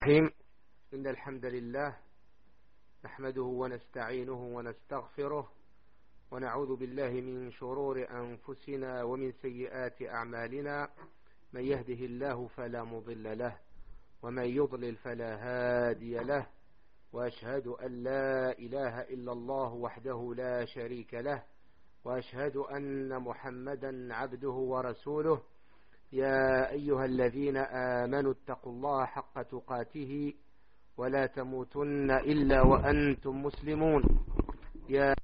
الرحيم. إن الحمد لله نحمده ونستعينه ونستغفره ونعوذ بالله من شرور أنفسنا ومن سيئات أعمالنا. من يهده الله فلا مضل له ومن يضلل فلا هادي له، وأشهد أن لا إله إلا الله وحده لا شريك له، وأشهد أن محمدا عبده ورسوله. يا أيها الذين آمنوا اتقوا الله حق تقاته ولا تموتن إلا وأنتم مسلمون. يا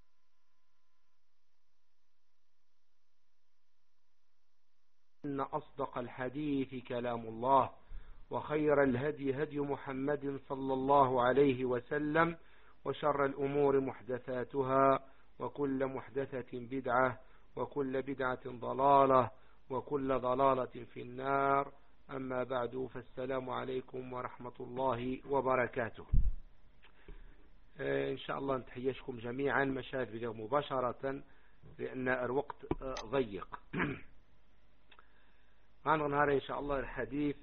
إن أصدق الحديث كلام الله، وخير الهدي هدي محمد صلى الله عليه وسلم، وشر الأمور محدثاتها، وكل محدثة بدعة، وكل بدعة ضلالة، وكل ضلالة في النار. أما بعد، فالسلام عليكم ورحمة الله وبركاته. إن شاء الله نتحيشكم جميعا مشاهد مباشرة لأن الوقت ضيق. معنا نهار إن شاء الله الحديث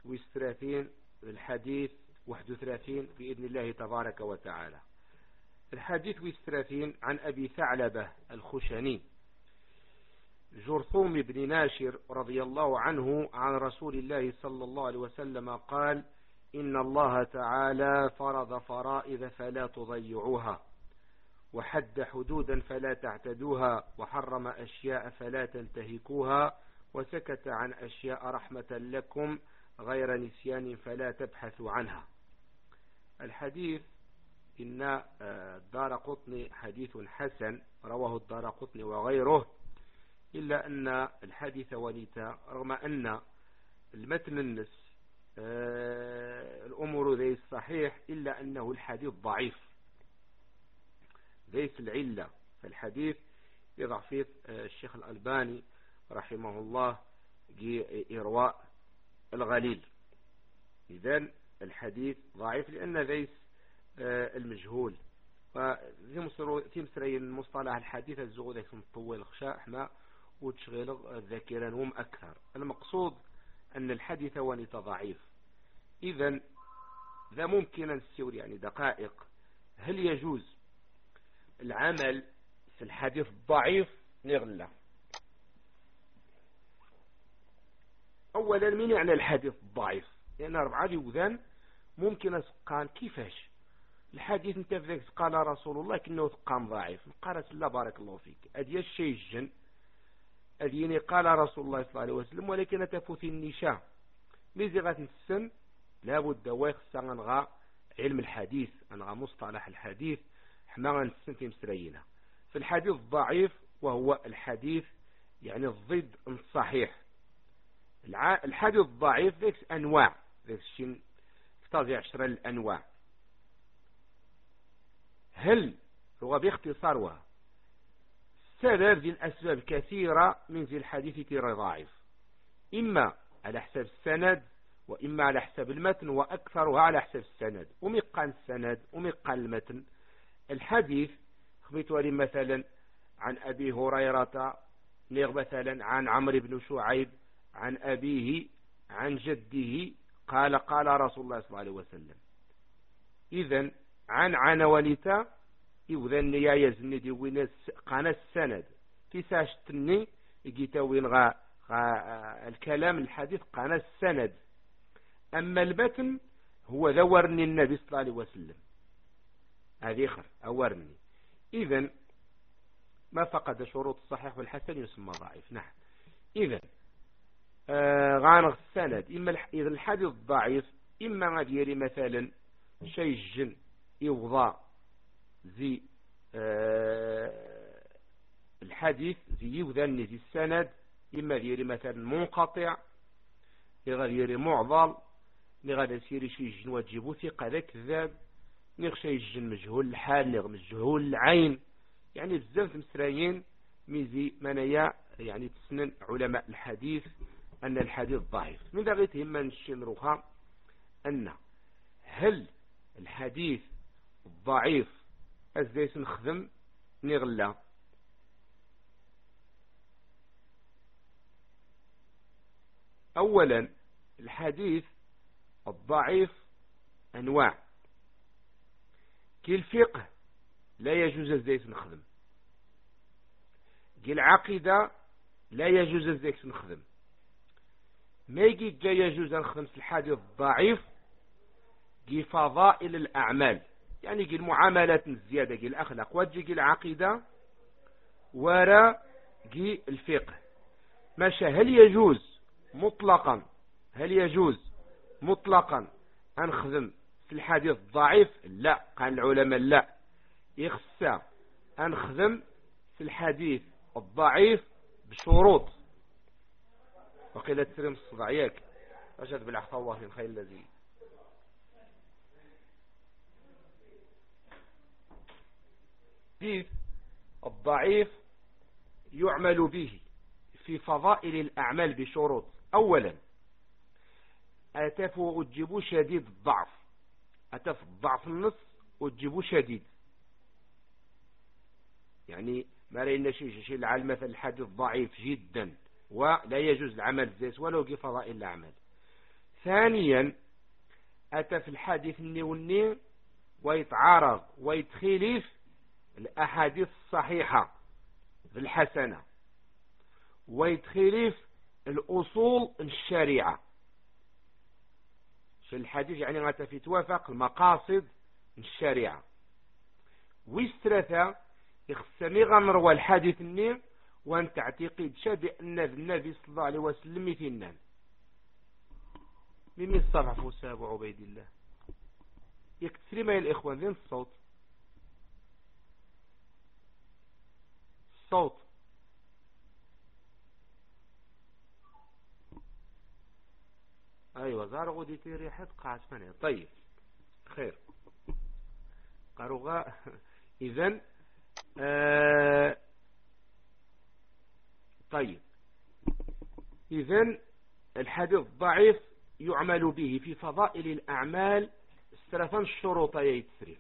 31 بإذن الله تبارك وتعالى. الحديث 31 عن أبي ثعلبة الخشني جرثوم بن ناشر رضي الله عنه عن رسول الله صلى الله عليه وسلم قال: إن الله تعالى فرض فرائض فلا تضيعوها، وحد حدودا فلا تعتدوها، وحرم أشياء فلا تنتهكوها، وسكت عن أشياء رحمة لكم غير نسيان فلا تبحثوا عنها. الحديث إن الدارقطني حديث حسن، رواه الدارقطني وغيره، إلا أن الحديث وليتا رغم أن المتن النس الأمور ذي الصحيح، إلا أنه الحديث ضعيف ليس العلة. فالحديث يضعف الشيخ الألباني رحمه الله إرواء الغليل. إذن الحديث ضعيف لأن ليس المجهول. وفي مسرين مصطلح الحديث الزغو ذاك مطول الخشاء احنا وتشغيل الذاكرة هم أكثر. المقصود أن الحديث ونيت ضعيف. إذن ذا ممكن نستوري يعني دقائق. هل يجوز العمل في الحديث الضعيف نغلى؟ أولا، من يعني الحديث الضعيف؟ لأن 4 يوذان ممكن أسقان كيفاش الحديث انت فيك قال رسول الله كأنه ثقام ضعيف. قالت الله بارك الله فيك أدي الشيء الجن أديني قال رسول الله صلى الله عليه وسلم، ولكن تفوت النشاء ميزغة السن لابد ويخص أنغى علم الحديث، أنغى مصطلح الحديث حما نسن في مسرينا. في الحديث الضعيف وهو الحديث يعني الضد الصحيح. الحديث الضعيف ذيك أنواع، ذيك الشيء تضيع 10 الأنواع. هل هو باختصار سبب ذي الأسباب كثيرة من ذي الحديث كثير ضعيف، إما على حساب السند وإما على حساب المتن، وأكثرها على حساب السند. ومقال السند ومقال المتن. الحديث خبيت ولي مثلا عن أبي هريرة مثلا عن عمرو بن شعيب عن أبيه عن جده قال قال رسول الله صلى الله عليه وسلم. إذن عن عنوانيتا يوذن يا يزني دي وين قانا السند كيساش تني يجيتوين غا الكلام الحديث قانا السند. أما المتن هو ذورني النبي صلى الله عليه وسلم، هذه خر أورني. إذن ما فقد شروط الصحيح والحسن يسمى ضعيف. نعم. إذن غانغ السند إذا الحديث ضعيف إما غاديري مثلا شيء الجن يوضع زي الحديث زي يوذن زي السند، إما ديري مثلا منقطع، يغاديري معضل، يغادي يسيري شي جن وتجيبو ثقة ذا كذاب، شي جن مجهول الحال مجهول العين. يعني بزاف مسرايين ميزي منايا يعني تسنن علماء الحديث أن الحديث ضعيف. من ذا غيت هما نشي نروها أن هل الحديث الضعيف أزايس نخدم نغلا؟ أولا، الحديث الضعيف أنواع. كي الفقه لا يجوز الزيت نخدم، كي العقيدة لا يجوز الزيت نخدم، ما يجي جا يجوز نخدم في الحديث الضعيف كي فضائل الأعمال، يعني كي المعاملات الزيادة كي الأخلاق، وتجي كي العقيدة ورا كي الفقه. ماشا هل يجوز مطلقا، هل يجوز مطلقا أنخدم في الحديث الضعيف؟ لا، قال العلماء لا، يخصى أنخدم في الحديث الضعيف بشروط. وقيل تسريم الصدع ياك أشهد بالعفو الله في الخير الذي الحديث الضعيف يعمل به في فضائل الأعمال بشروط. أولا أتف وتجيبوا شديد الضعف، أتف الضعف النص وتجيبوا شديد، يعني ما رأينا شيء العالم مثل الحديث ضعيف جدا ولا يجوز العمل زيت ولو في فضائل الأعمال. ثانيا أتف الحديث الني ويتعارض ويتخلف الأحاديث الصحيحة بالحسنة، ويتخلف الأصول الشريعة في الحديث، يعني غاتا في توافق المقاصد الشريعة. والثلاثة يخصني غنروى الحديث الني وان تعتقد بأن النبي صلى الله عليه وسلم مثلنا. مين الصفحة فوسى أبو عبيد الله يكتسري ما يا الإخوان ذين الصوت، الصوت أيوة زار غودي في ريحة قاعد منها. طيب خير قاروغا إذن طيب إذن الحديث الضعيف يعمل به في فضائل الأعمال ثلاثا الشروط يتسري.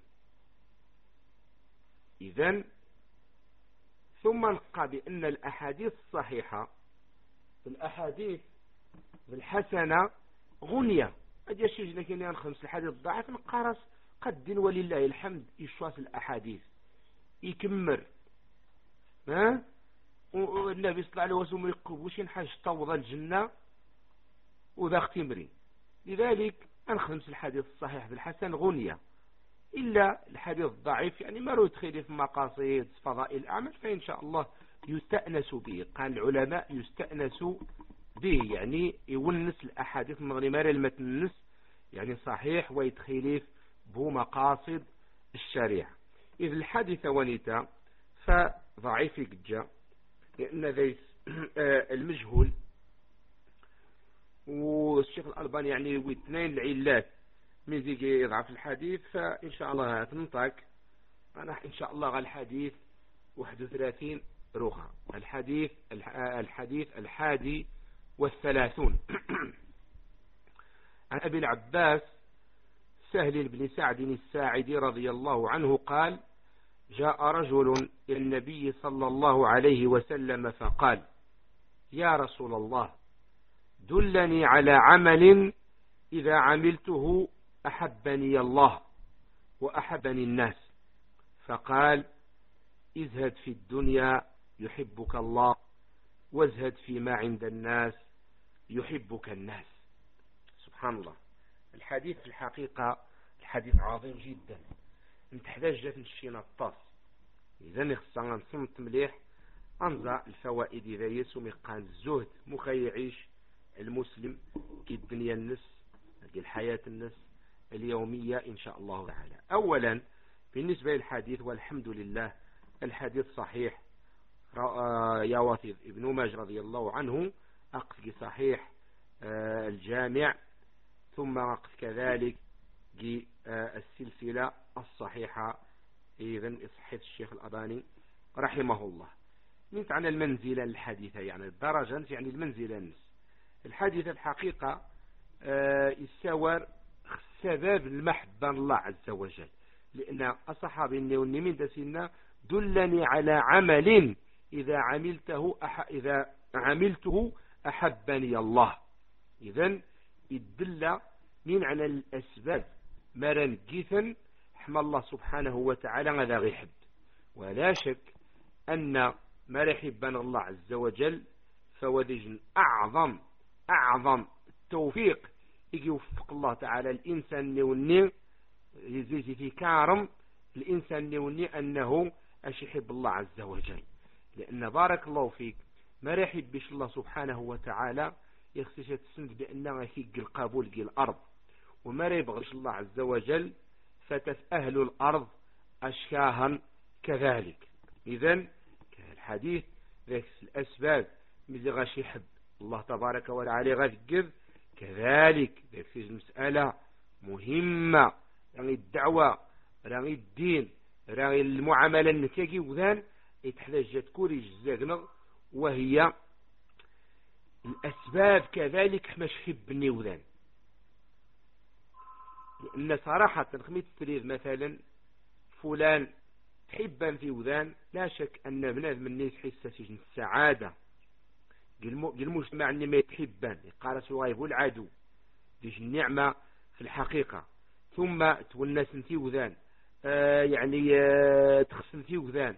إذن ثم نلقى بأن الأحاديث الصحيحة الأحاديث الحسنة غنية. أجي الشيء لكن نخمس الحديث الضعيف نقارس قد ولله الحمد يشواس الأحاديث يكمر ها والنبي صلى الله عليه وسلم يقبوش حاج توضى الجنة وذا اختمري. لذلك أنخمس الحديث الصحيح بالحسن غنية، إلا الحديث الضعيف يعني ما يدخل في مقاصد فضائل الأعمال فإن شاء الله يستأنس به. قال العلماء يستأنس به يعني يونس الأحاديث من غير المتنس، يعني صحيح ويتخلف بو مقاصد الشريعة. إذ الحادثة ونتا فضعيف جدا لأن ذي المجهول والشيخ الألباني يعني واثنين العلات من ذيك يضعف الحديث، فإن شاء الله هتنطق أنا إن شاء الله على الحديث 31 روخة. الحديث 31 عن أبي العباس سهل بن سعد الساعدي رضي الله عنه قال: جاء رجل إلى النبي صلى الله عليه وسلم فقال: يا رسول الله دلني على عمل إذا عملته أحبني الله وأحبني الناس. فقال: ازهد في الدنيا يحبك الله وازهد فيما عند الناس يحبك الناس. سبحان الله. الحديث في الحقيقة الحديث عظيم جدا، نتحتاج جات نشينا الطاس. إذا نخصنا نصمت مليح أنظر الفوائد إذا يسمي قال الزهد مخي يعيش المسلم كي الدنيا النس كي الحياة النس اليومية إن شاء الله تعالى. أولا بالنسبة للحديث والحمد لله الحديث صحيح. يا وثيق ابن ماجه رضي الله عنه أقف صحيح الجامع، ثم أقف كذلك السلسلة الصحيحة إذن صحيح الشيخ الأباني رحمه الله. نت عن المنزلة الحديثة يعني الدرجة يعني المنزلة النس الحديثة الحقيقة يساور سبب المحبة الله عز وجل، لأن الصحابي النوني من دسنا دلني على عمل إذا عملته أحبني الله. إذن يدل من على الأسباب مرن جيثا حمى الله سبحانه وتعالى هذا غيحب. ولا شك أن ما يحبنا الله عز وجل فوذج أعظم التوفيق يجي يوفق الله تعالى الإنسان نوني يزيد في كارم الإنسان نوني أنه أش يحب الله عز وجل. لأن بارك الله فيك ما يحبش الله سبحانه وتعالى يخصيش تسند بأنه يحق القبول جي الأرض، وما يبغش الله عز وجل فتسأهل الأرض أشياها كذلك. إذن الحديث ذاك الأسباب مزي غاش يحب الله تبارك وتعالى غذكر كذلك ذاك المسألة مهمة، يعني الدعوة يعني الدين يعني المعاملة النتاجي وذان يتحتاج تكون يجزاقنا، وهي الأسباب كذلك مش حبني وذان. لأن صراحة خميت تريد مثلا فلان تحبا في وذان، لا شك أن بنادم الناس حس في السعادة المجتمع اللي ما يتحبان قال سوايب العدو ديش النعمة في الحقيقة. ثم تونس في وذان يعني تخصن في وذان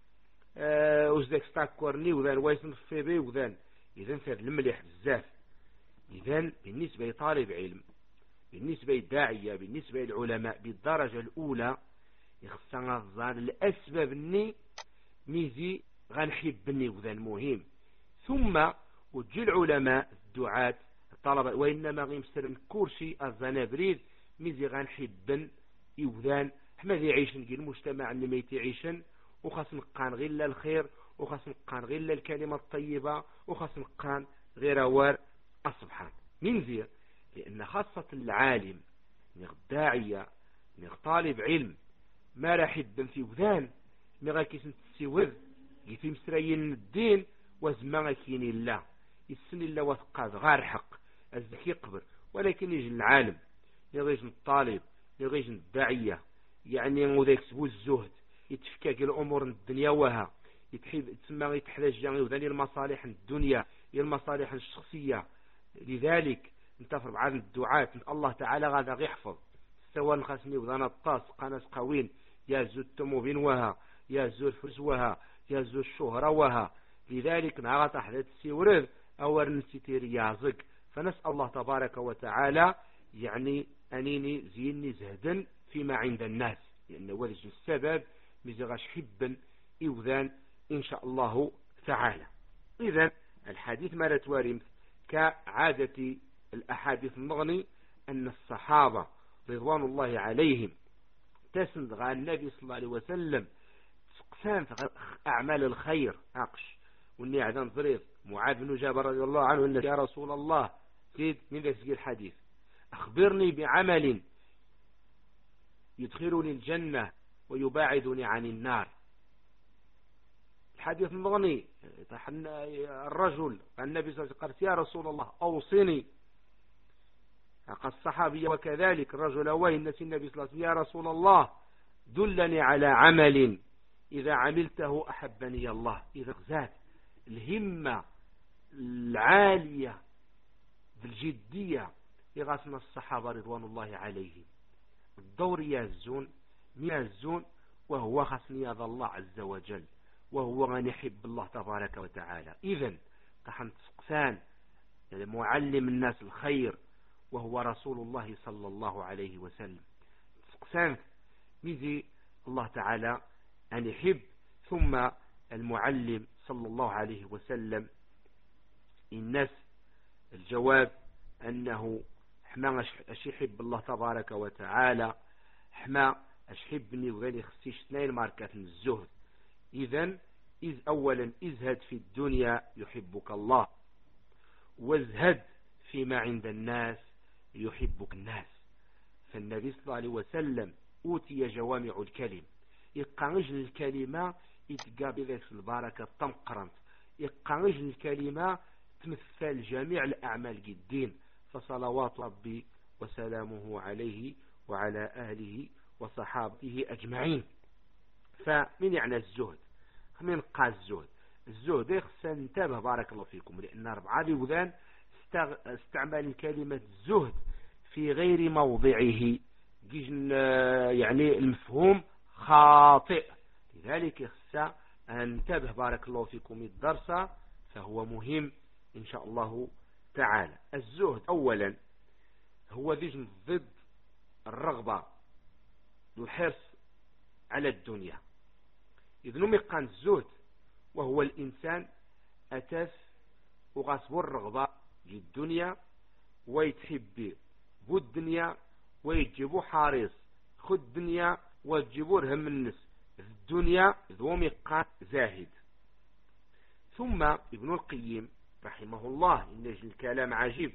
وزدك ستاكورني وذان ويسن في بي وذان. إذن فهد المليح بزاف. إذن بالنسبة لطالب علم، بالنسبة للداعية، بالنسبة للعلماء بالدرجة الأولى يخصنا الظاهر الأسباب اني ميزي غنحبني وذا مهم. ثم وتجي العلماء الدعاة الطلبة وإنما غيمسر الكرسي الزنابريد ميزي غنحبن يوذان حما ذي عيشن كي المجتمع اللي ما يتعيشن، وخاص نقان غير الخير، وخاص نقان غير الكلمة الطيبة، وخاص نقان غير وار السبحان من زير. لأن خاصة العالم الداعية طالب علم ما راح يبن في وذان ما غاكيس نتسيوذ في مسرين الدين وزمان كين الله السن الله وثقاد غار حق الزكي قبر. ولكن يجي العالم يغيج الطالب يغيج الداعية يعني وذاك سبو الزهد يتفكاك الأمور الدنيا وها يتسمى يتحتاج يعني وذاني المصالح الدنيا المصالح الشخصية. لذلك انتفر بعض الدعاة الله تعالى غادا يحفظ سواء خاصني وذانا الطاس قناس قوين يا زود التموبين وها يا زود الفرز وها يا زود الشهرة وها. لذلك نغط أحدث السيورد أور نسيتي رياضك. فنسأل الله تبارك وتعالى يعني أنيني زيني زهدا فيما عند الناس، لأن ولج السبب مزغاش حبا إوذان إن شاء الله تعالى. إذن الحديث ما توارم كعادة الأحاديث المغني أن الصحابة رضوان الله عليهم تسند غا النبي صلى الله عليه وسلم سقسان في أعمال الخير أقش وإني عدن ضريض معاذ بن جابر رضي الله عنه أن يا رسول الله زيد من ذلك الحديث أخبرني بعمل يدخلني الجنة ويباعدني عن النار. الحديث المغني الرجل النبي صلى الله عليه وسلم قال يا رسول الله أوصني. قال الصحابي وكذلك الرجل وين النبي صلى الله عليه وسلم يا رسول الله دلني على عمل إذا عملته أحبني الله. إذا ذات الهمة العالية بالجدية يغاسنا الصحابة رضوان الله عليهم الدور يهزون وهو خصني هذا الله عز وجل وهو غني يحب الله تبارك وتعالى. إذن تحن سقسان معلم الناس الخير وهو رسول الله صلى الله عليه وسلم سقسان ميزي الله تعالى أن يحب. ثم المعلم صلى الله عليه وسلم الناس الجواب أنه حما أشيحب الله تبارك وتعالى حما أشحبني وغيري خصيش اثنين ماركات الزهد. إذن أولا ازهد في الدنيا يحبك الله، وازهد فيما عند الناس يحبك الناس. فالنبي صلى الله عليه وسلم أوتي جوامع الكلم يقانج الكلمة يتقابل ذلك البركة تنقرنت يقانج الكلمة تمثل جميع الأعمال الدين. فصلوات ربي وسلامه عليه وعلى أهله وصحابته أجمعين. فمن يعني الزهد؟ من قال الزهد يخص انتبه بارك الله فيكم، لأن أربعة وذان استعمل كلمة الزهد في غير موضعه يعني المفهوم خاطئ. لذلك يخص أن ننتبه بارك الله فيكم الدرس، فهو مهم إن شاء الله تعالى. الزهد أولا هو ذي ضد الرغبة، الحرص على الدنيا. إذ نمق الزهد وهو الإنسان أتاس وغصب الرغبة للدنيا ويتحب بالدنيا ويجيبوا حارس خد الدنيا ويجيبوا هم النس الدنيا ذو مقام زاهد. ثم ابن القيم رحمه الله، إن الكلام عجيب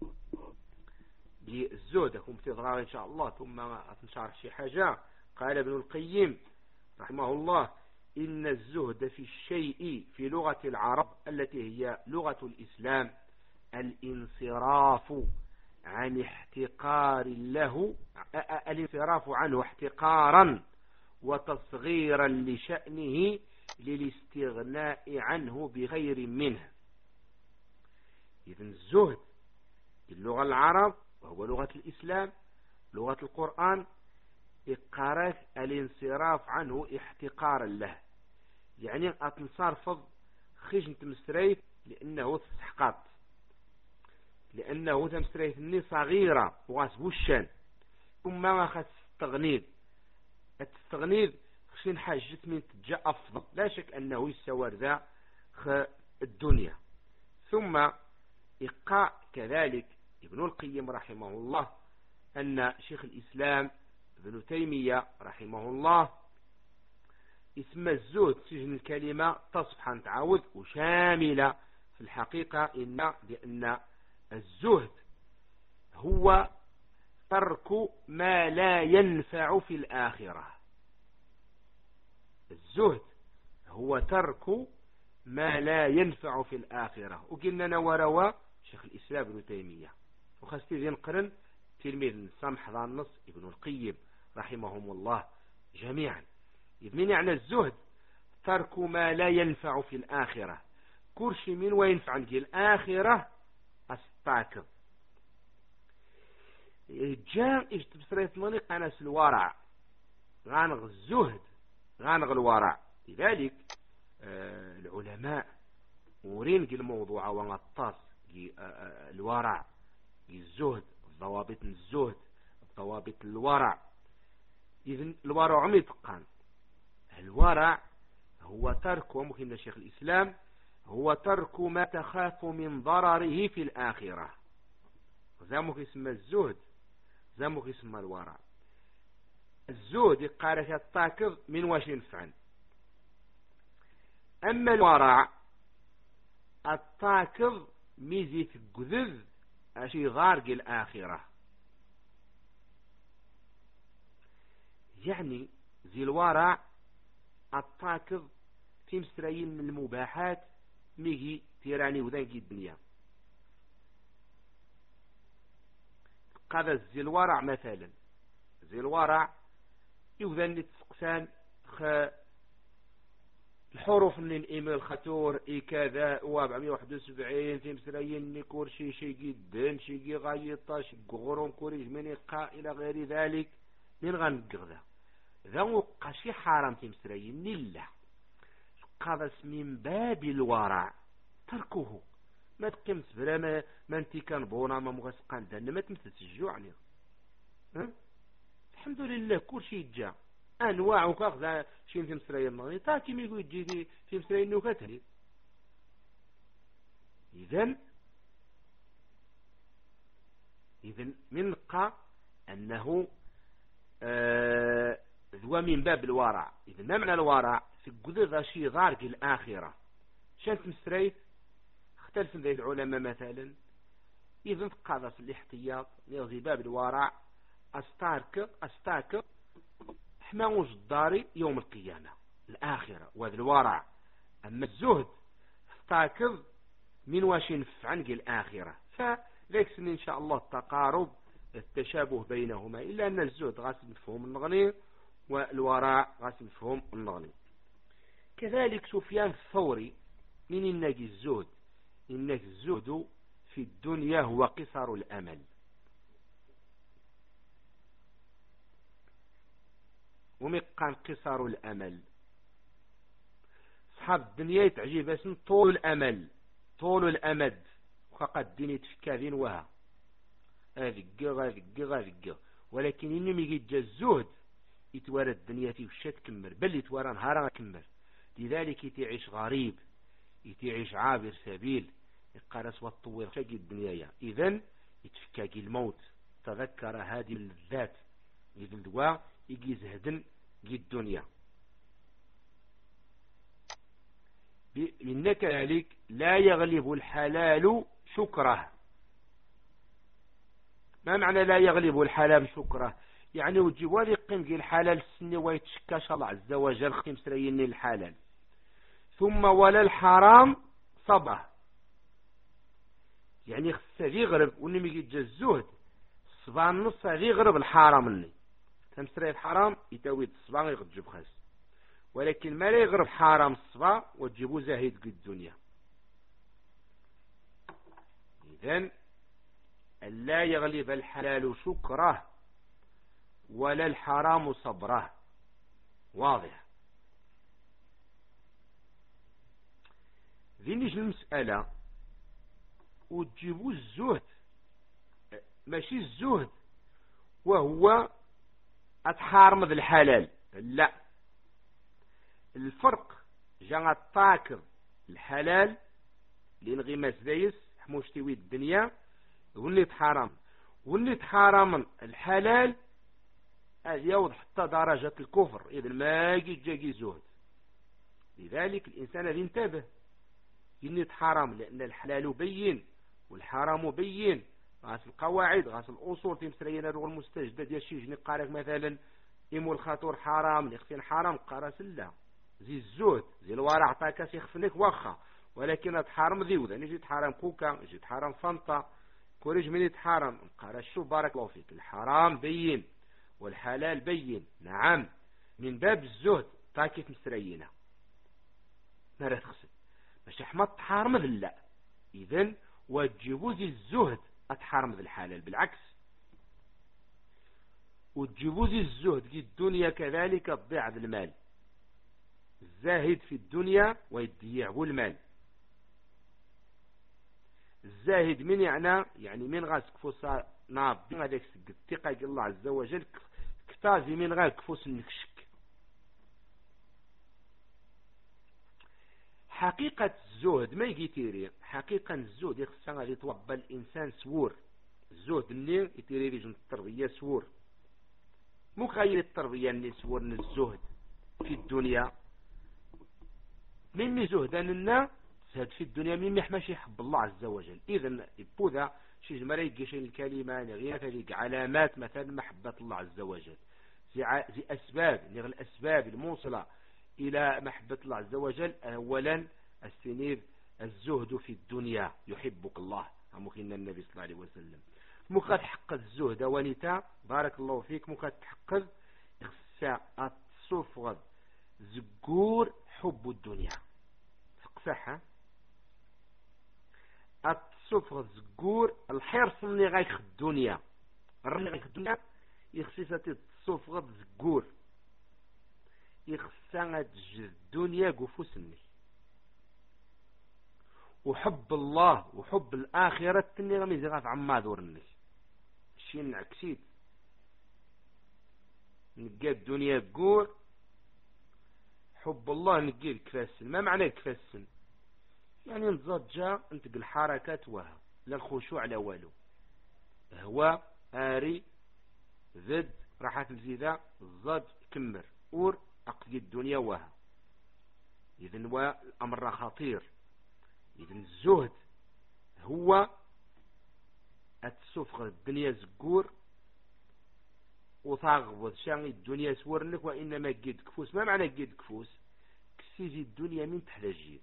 للزهد كم تضرار إن شاء الله ثم أتنشرح شي حاجة. قال ابن القيم رحمه الله: إن الزهد في الشيء في لغة العرب التي هي لغة الإسلام الانصراف عن احتقار له، الانصراف عنه احتقارا وتصغيرا لشأنه للاستغناء عنه بغير منه. إذن الزهد باللغة العرب وهو لغة الإسلام لغة القرآن إقارة الانصراف عنه احتقارا له، يعني أتنصرفض خشن تمسريت لأنه تستحقط، لأنه تمسريت أني صغيرة وغاسبو الشان، ثم ما خاص التستغنيد خشن حاجة من تجا أفضل. لا شك أنه يسوى ذا الدنيا. ثم إقاء كذلك ابن القيم رحمه الله أن شيخ الإسلام ابن تيمية رحمه الله اسم الزهد سجن الكلمة تصبح تعود وشاملة في الحقيقة، لأن الزهد هو ترك ما لا ينفع في الآخرة. الزهد هو ترك ما لا ينفع في الآخرة. وقلنا نوروا شيخ الإسلام ابن تيمية وخاصة نقرن تلميذ سمح ذا النص ابن القيم رحمهم الله جميعا. إذ من يعني الزهد ترك ما لا ينفع في الآخرة، كرش من وينفع في الآخرة أستاكد. جاء اجتبسريت منيق أنا الورع غانغ الزهد غانغ الورع. لذلك العلماء ورين الموضوع وغطاس الورع الزهد، ضوابط الزهد، ضوابط الورع. إذن الورع متقان. الورع هو ترك، وممكن الشيخ الإسلام هو ترك ما تخاف من ضرره في الآخرة. زامك اسم الزهد زامك اسم الورع. الزهد قارك التاكض من واش ينفعن، أما الورع التاكض ميزي في الجذذ أشي غارق الآخرة. يعني زي الورع التاكض في مسرين من المباحات ميجي تيراني وذنجي الدنيا. قذا زي الورع مثلا، زي الورع يوذن تسقسان الحروف من الإيميل خطور إي كذا 471 في مسرين نيكور شي جدا شي غايطة شي غورون كوريج من إقاء إلى غير ذلك. من غنقغ ذا وقع شي حرام في مسرين نلا قادس من باب الورع تركه. ما تقيمت بلا ما انتي كان بونا ما مغسقان دانا ما تمسس الجوعني. الحمد لله كل شيء جاء انواع وكاخذ شي في مسرين المغني تاكي ميقول يجي في مسرين نوكاتني. اذن من قا انه ذو من باب الورع. إذن ما معنى الورع؟ في الجذر شيء غارق الآخرة. شانت مسريت اختلف ذي العلماء مثلا. إذن تقاضى الاحتياط يغذي باب الورع أستاك حماوج الداري يوم القيامة الآخرة وذي الورع. أما الزهد استاكض من واش ينفع عنك الآخرة. فليك إن شاء الله التقارب التشابه بينهما، إلا أن الزهد غاسم مفهوم النغني والوراء غاسم مفهوم النغني. كذلك سفيان الثوري من النجي الزهد، إنك الزهد في الدنيا هو قصر الأمل. وميقان قصار الأمل. صحاب الدنيا يتعجب اسم طول الأمل طول الأمد، وقد الدين يتفكى ذين وها غاذقا، ولكن إنهم يجي الزهد يتوارى الدنيا تيوشا تكمل، بل يتوارى نهارا تكمل. لذلك يتعيش غريب، يتعيش عابر سبيل، يقارس والطوير شاقي الدنيا. إذن يتفكاكي الموت، تذكر هذه اللذات يذل دواء يجي زهدن جي الدنيا. إنك ذلك لا يغلب الحلال شكره. ما معنى لا يغلب الحلال شكره؟ يعني وجيبوا لي قيم جي الحلال السني ويتشكاش الله عز وجل خيم سريني الحلال، ثم ولا الحرام صبه. يعني خصه يغرب ونمي يجي الزهد الصباع النص يغرب الحرام مني تمسري الحرام يتوي الصباع يغجب خاص، ولكن ما لا يغرب حرام الصباع وتجيبوا زاهد قد الدنيا. إذن لا يغلب الحلال شكره ولا الحرام صبره. واضح؟ ذي نجي المسألة وتجيبوا الزهد، ماشي الزهد وهو أتحارم ذي الحلال، لا، الفرق جاء الطاكر الحلال لنغماس دايس حموش تيوي الدنيا واللي تحارم الحلال هذا يوضح حتى درجة الكفر، إذن ما يجي زهد. لذلك الإنسان الذي انتبه إني تحرم، لأن الحلال بين والحرام بين. غاس القواعد غاس الأصول تمسرينا دول المستجدد يشيجني قارك مثلا إمو الخاطور حرام ليختين حرام قارس الله زي الزهد زي الورع عطاك يخفنك وخا، ولكن تحرم ذيو ذا نجي تحرم كوكا نجي تحرم فانطا كوريج من يتحرم قارس. شو بارك الله فيك، الحرام بين والحلال بين، نعم، من باب الزهد تاكيت مسرينا ما راه تخسد باش احمد تحارم ذلا. إذن وتجيبوا زي الزهد أتحارم ذي الحلال، بالعكس وتجيبوا زي الزهد في الدنيا كذلك تضيع ذي المال. الزاهد في الدنيا ويضيع المال. الزاهد من يعني من غاس كفوسا ناب هذاك الثقة الله عز وجل كتازي من غاس كفوس النكشك. حقيقة الزهد ما يجي تيري، حقيقة الزهد يخصها غادي يتوبى الإنسان سور. الزهد اللي يتيري لجن التربية سور، مو غير التربية اللي سور الزهد في الدنيا. ممي زهدان لنا زهد في الدنيا ممي حماش يحب الله عز وجل. إذن يبوذا شي جمالة يجيشين الكلمة غير ذلك علامات مثلا محبة الله عز وجل، زي أسباب الأسباب الموصلة إلى محبة الله عز وجل. أولا السنير الزهد في الدنيا، يحبك الله مخينا النبي صلى الله عليه وسلم. مخات حق الزهد ونتا بارك الله فيك، مخات تحقق يخسى الصفغ زقور حب الدنيا تقصحها الصفغ زقور الحرص اللي غايخ الدنيا يخسيسة الصفغ زقور يخسى الدنيا قفوسني، وحب الله وحب الآخرة تني غميزي غاف عما دورني شي نعكسيد نقى الدنيا قور حب الله نقى الكفاسن. ما معنى الكفاسن؟ يعني نتزجى انتقل الحركات وها لا الخشوع لا والو، هو آري ذد راحات الزيدة الزج كمر اور أقضي الدنيا وها. إذن والأمر خطير. إذن الزهد هو السفغ الدنيا زقور وطاغب شان الدنيا سورنك، وإنما قد كفوس. ما معنى قد كفوس؟ كسيزي الدنيا من تحلجير.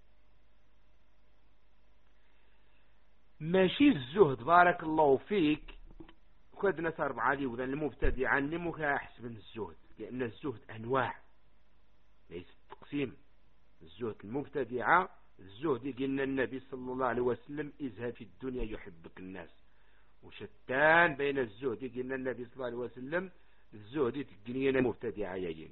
ماشي الزهد بارك الله فيك كدنا صار عادي وذا المبتدئ عني مخا أحسب الزهد، لأن الزهد أنواع ليس تقسيم. الزهد المبتدعة الزهد قلنا النبي صلى الله عليه وسلم ازهد في الدنيا يحبك الناس، وشتان بين الزهد قلنا النبي صلى الله عليه وسلم الزهد تقنينا مبتدعة يجينا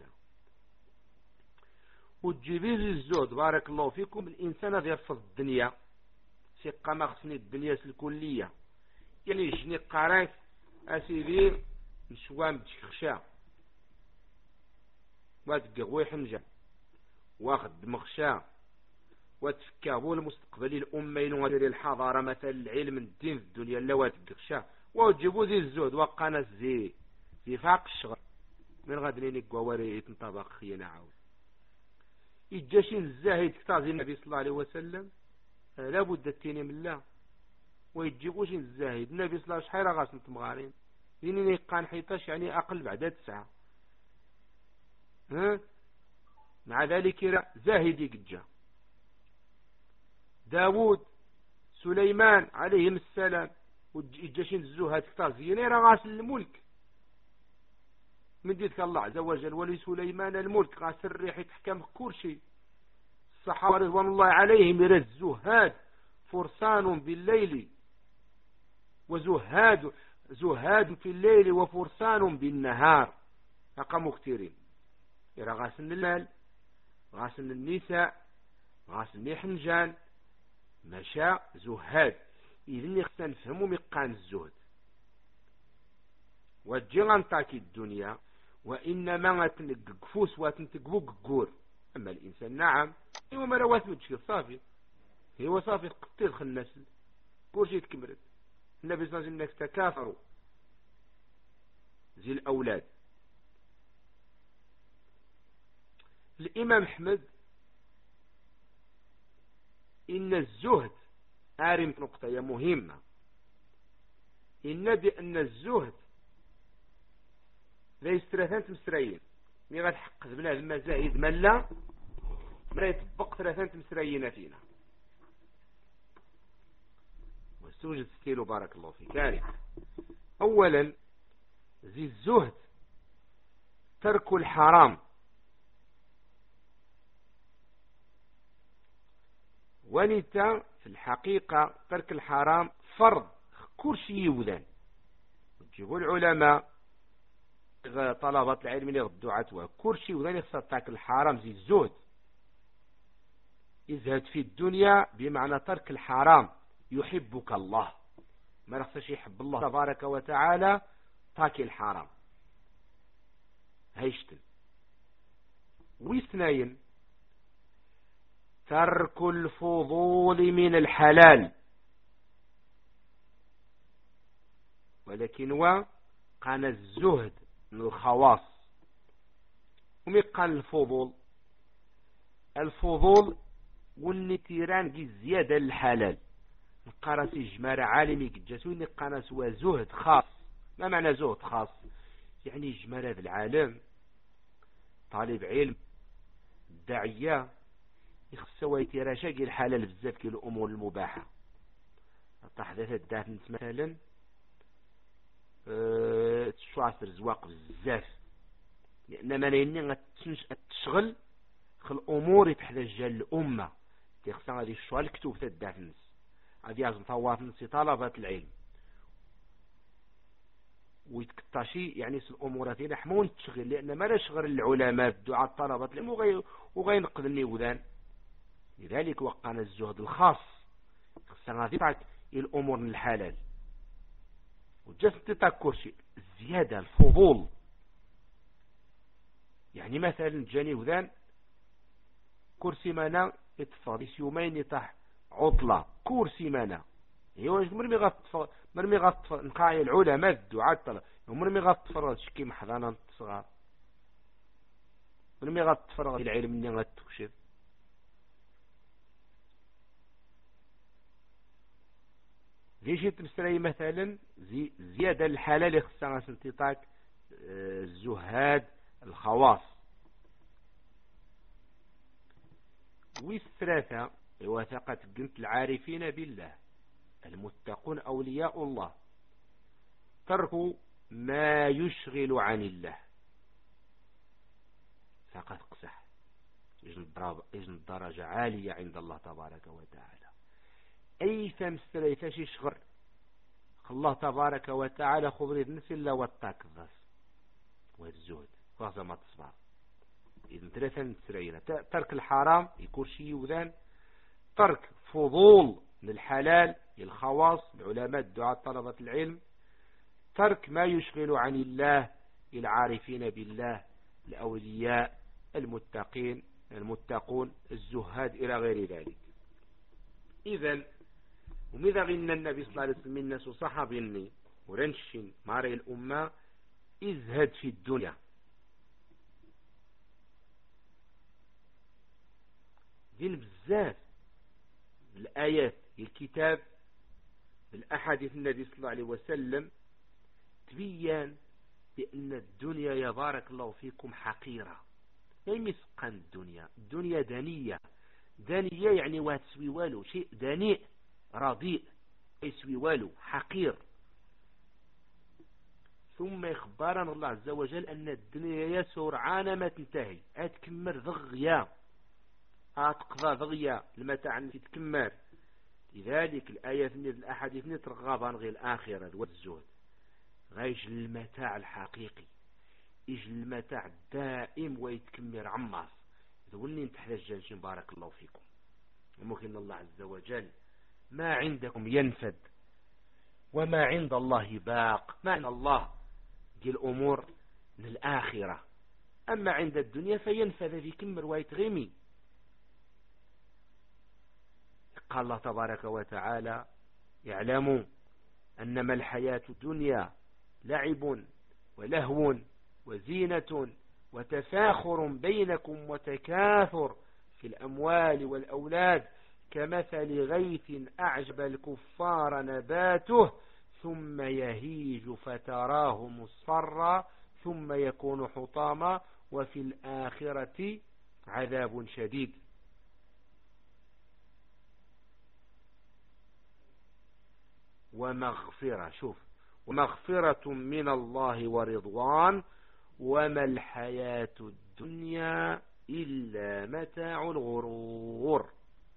وتجيبيز الزهد بارك الله فيكم. الإنسان هذا يرفض الدنيا سيقا ما خصني الدنيا الكلية يعني جني قاريت أسيدي نشوام بتخشى واتقوي حنجة واخد مخشى وتفكابو المستقبلي الأمين ودير الحضارة مثل العلم الدين في الدنيا لا واتقشى وتجيبو ذي الزهد وقانا زي في فاق الشغل من غادرين يقوى يتنطبق خينا عاود يجاشين الزاهد كتازي النبي صلى الله عليه وسلم لابد التيني من الله ويجيبوش الزاهد النبي صلى الله عليه وسلم شحيرا غاس نتمغارين لين يقان حيطاش يعني أقل بعد 9 مع ذلك زاهد يقجا داود سليمان عليهم السلام ويجاشين الزهد كتازي راه غاس الملك من ديتك الله عز وجل ولسليمان الملك غاس الريح يتحكم كل شيء. الصحابة رضوان الله عليهم يرى الزهاد فرسان بالليل زهاد في الليل وفرسان بالنهار أقاموا كثيرين يرى غاسن المال غاسن النساء غاسن حنجان مشى زهاد إذن يخصنا نفهموا مقان الزهد وتجي غنطاكي الدنيا وإنما غتنقفوس وتنتقبو ققور. أما الإنسان نعم هو ما روات متشكل صافي هو صافي قتل خلناس كل شيء تكمرت. النبي صلى الله عليه وسلم تكاثروا زي الأولاد. الإمام أحمد إن الزهد آرم نقطة مهمة إن بأن الزهد ليس 3 مسرين مي غتحقق بنا المزايد ملا ما يطبق 3 مسرين فينا واستوجد ستيلو بارك الله فيك كارث. أولا زي الزهد ترك الحرام ونتا في الحقيقة ترك الحرام فرض كل شيء يوذن تجيبوا العلماء طلبات العلم اللي غدوا عتوه كل شيء وذن يخص تاكل الحرام زي الزهد يزهد في الدنيا بمعنى ترك الحرام يحبك الله ما نخصش يحب الله تبارك وتعالى تاكل الحرام هيشتن. واثنين ترك الفضول من الحلال ولكن وقال الزهد من الخواص ومقال الفضول والنتيران دي زيادة الحلال نقارس جمار عالمي كجاسو نقارس زهد خاص. ما معنى زهد خاص؟ يعني جمار هذا العالم طالب علم داعية يخصوا يتيراشا كي الحلال بزاف كي الأمور المباحة تحدث الدافنس مثلا تشواصر زواق بزاف لأن ما لأني تشغل خل أمور تحتاج الأمة تخصنا هذه الشوال الكتوب تدافنس هذه لازم طوافنس طلبة العلم ويتكتاشي يعني الأمور هذه نحمون تشغل لأن ما نشغل العلماء الدعاء طلبة العلم وغينقذ النيوذان. لذلك وقعنا الزهد الخاص خصنا هذه الأمور من الحلال وجسد تتاكر شيء الزيادة الفضول يعني مثلا جاني وذان كرسي مانا يتفضل يومين يطح عطلة كرسي مانا هو مرمي غطفر نقاعي العلماء الدعاء مرمي غطفر شكي محضانا صغار مرمي غطفر العلم اللي غتكشف زي شي تمسري مثلا زيادة الحلال يخصها سنتيطاك الزهاد الخواص. والثلاثة وثقة قنت العارفين بالله المتقون أولياء الله ترك ما يشغل عن الله فقد قسح إذن الدرجة عالية عند الله تبارك وتعالى. أي تمثل فاش يشغر الله تبارك وتعالى خبرت نسل واتاك الضاس والزهد وهذا ما تصبر. إذن ثلاثة نتسرعين: ترك الحرام يكون شيء وذان، ترك فضول من الحلال الخواص العلماء الدعاة طلبة العلم، ترك ما يشغل عن الله العارفين بالله الأولياء المتقون الزهاد إلى غير ذلك. إذن وماذا غنى النبي صلى الله عليه وسلم الناس صحابيني ورنشين ماري الأمة ازهد في الدنيا. ذين بزاف الآيات الكتاب الأحاديث النبي صلى الله عليه وسلم تبين بأن الدنيا يا بارك الله فيكم حقيرة. لا يمسقن الدنيا دنية يعني واتسوي والو، شيء دنيء رديء يسوي والو، حقير. ثم إخبارنا الله عز وجل أن الدنيا سرعان ما تنتهي، أتكمر ضغيا، أتقضى ضغيا المتاع تتكمر. لذلك الآيات من الأحاديث نترغبان غير الآخرة والزهد، غيج المتاع الحقيقي، يجي المتاع الدائم ويتكمر عماص. ذولي نتحدى الجنشين بارك الله فيكم. وممكن الله عز وجل ما عندكم ينفد وما عند الله باق. ما عند الله دي الأمور للآخرة، أما عند الدنيا فينفذ في كمر ويتغمي. قال الله تبارك وتعالى: يعلموا أنما الحياة الدنيا لعب ولهو وزينة وتفاخر بينكم وتكاثر في الأموال والأولاد كمثل غيث أعجب الكفار نباته ثم يهيج فتراه مصفرا ثم يكون حطاما وفي الآخرة عذاب شديد. ومغفرة، شوف، ومغفرة من الله ورضوان وما الحياة الدنيا إلا متاع الغرور.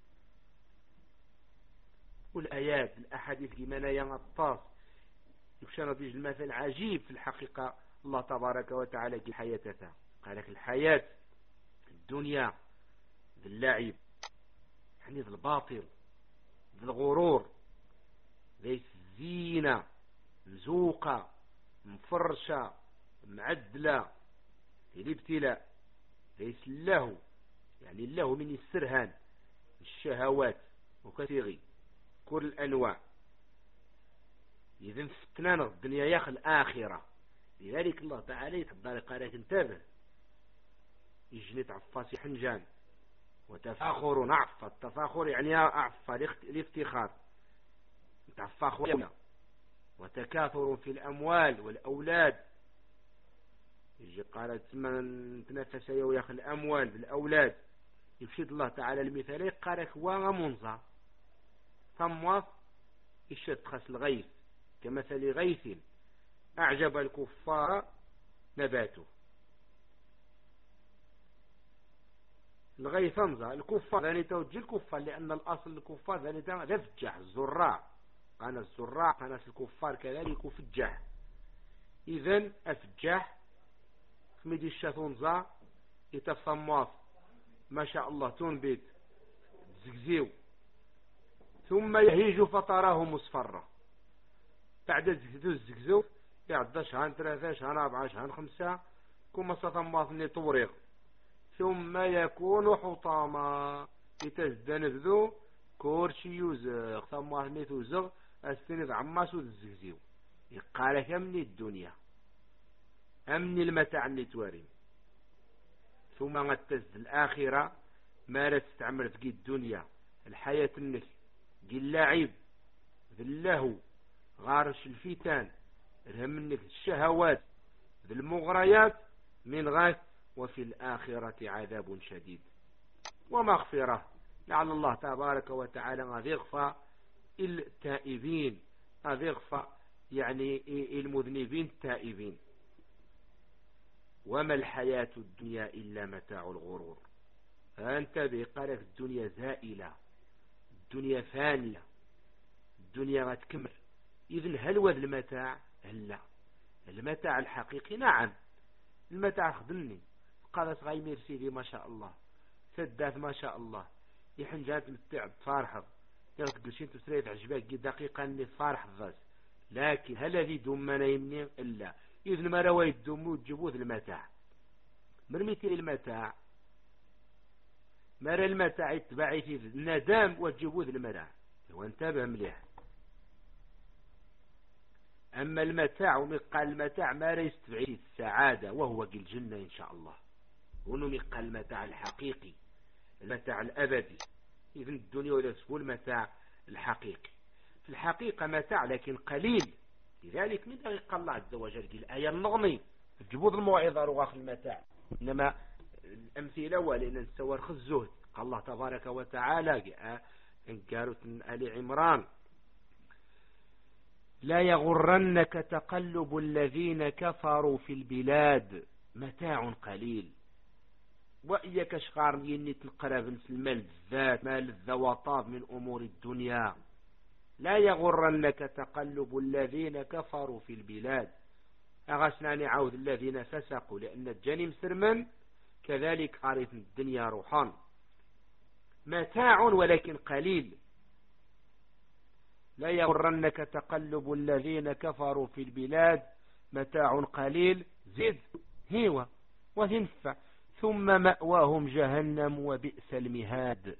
والآيات الأحاديث لمن ينطاس يكشن بيج المثل عجيب في الحقيقة. الله تبارك وتعالى قال حياتها، قال لك الحياة الدنيا ذي اللعب، يعني ذي الباطل، ذي الغرور، ذي الزينة مزوقة مفرشة معدلة، ذي الابتلاء، ليس الله، يعني الله من السرهان الشهوات وكثيري كل الأنواع. إذن فتنان الدنيا ياخذ الآخرة. لذلك الله تعالى يتحضر قالك انتبه، يجني تعفاسي حنجان وتفاخر نعفى. التفاخر يعني أعفى الافتخار، تعفى وتكاثر في الأموال والأولاد. يجي قالت من تنفس ياخذ الأموال بالأولاد. يفشد الله تعالى المثالي قالك ومنظر ثم يشد خس الغيث كمثل غيث أعجب الكفار نباته. الغيث انظر الكفار ذاني توجه الكفار، لأن الأصل الكفار ذاني تفجح الزراع، أنا الزراع أنا الكفار كذلك فجح. إذن أفجح مدي الشاثونزا يتصمص ما شاء الله تنبت زقزيو ثم يهيج فتراه مصفرة. بعد الزقزيو يعد شهان 3 شهان 4 شهان 5 كما ستماثني طوريق ثم يكون حطاما يتزدنذو كورشي يوزغ ثماثني توزغ السند عماسو الزقزيو. يقالك أمني الدنيا أمني المتاع اللي تواري. ثم غتز الآخرة ما لا تستعمل في الدنيا الحياة النفس قل لعب ذي اللهو غارش الفتان الهم النفس الشهوات ذي المغريات من غاث وفي الآخرة عذاب شديد ومغفرة. لعل الله تبارك وتعالى غيغفى التائبين، غيغفى يعني المذنبين التائبين. وما الحياة الدنيا إلا متاع الغرور. فانتبه قالك الدنيا زائلة، الدنيا فانية، الدنيا غتكمل. إذن هل هو المتاع؟ هل لا، المتاع الحقيقي نعم المتاع خدني قالت غيمير سيدي ما شاء الله سدات ما شاء الله يحن جات متع بفارحة يقول شي تسريت عجبك دقيقة اني فارح الضاس لكن هل الذي دمنا يمني إلا إذن ما روا يدموا تجيبوه المتاع مرميتي المتاع مرى المتاع يتبعي في الندام وتجيبوه المتاع وانتبه مليح. أما المتاع ومقال المتاع ما يستبعي السعادة وهو الجنة إن شاء الله ونمقال المتاع الحقيقي المتاع الأبدي إذن الدنيا ولا سبول المتاع الحقيقي في الحقيقة متاع لكن قليل لذلك من طريق الله عز وجل الآية النغمي الجبوض الموعظة رغاخ المتاع إنما الأمثلة ولأن نستور خزوه قال الله تبارك وتعالى إن قالوا آل عمران لا يغرنك تقلب الذين كفروا في البلاد متاع قليل وإياك شغار يني تنقرب المال الذات مال الذوطاب من أمور الدنيا لا يغرنك تقلب الذين كفروا في البلاد أغسنا نعود الذين فسقوا لأن الجنم سرمن كذلك قارث الدنيا روحان متاع ولكن قليل لا يغرنك تقلب الذين كفروا في البلاد متاع قليل زد هيوة وتنفع ثم مأواهم جهنم وبئس المهاد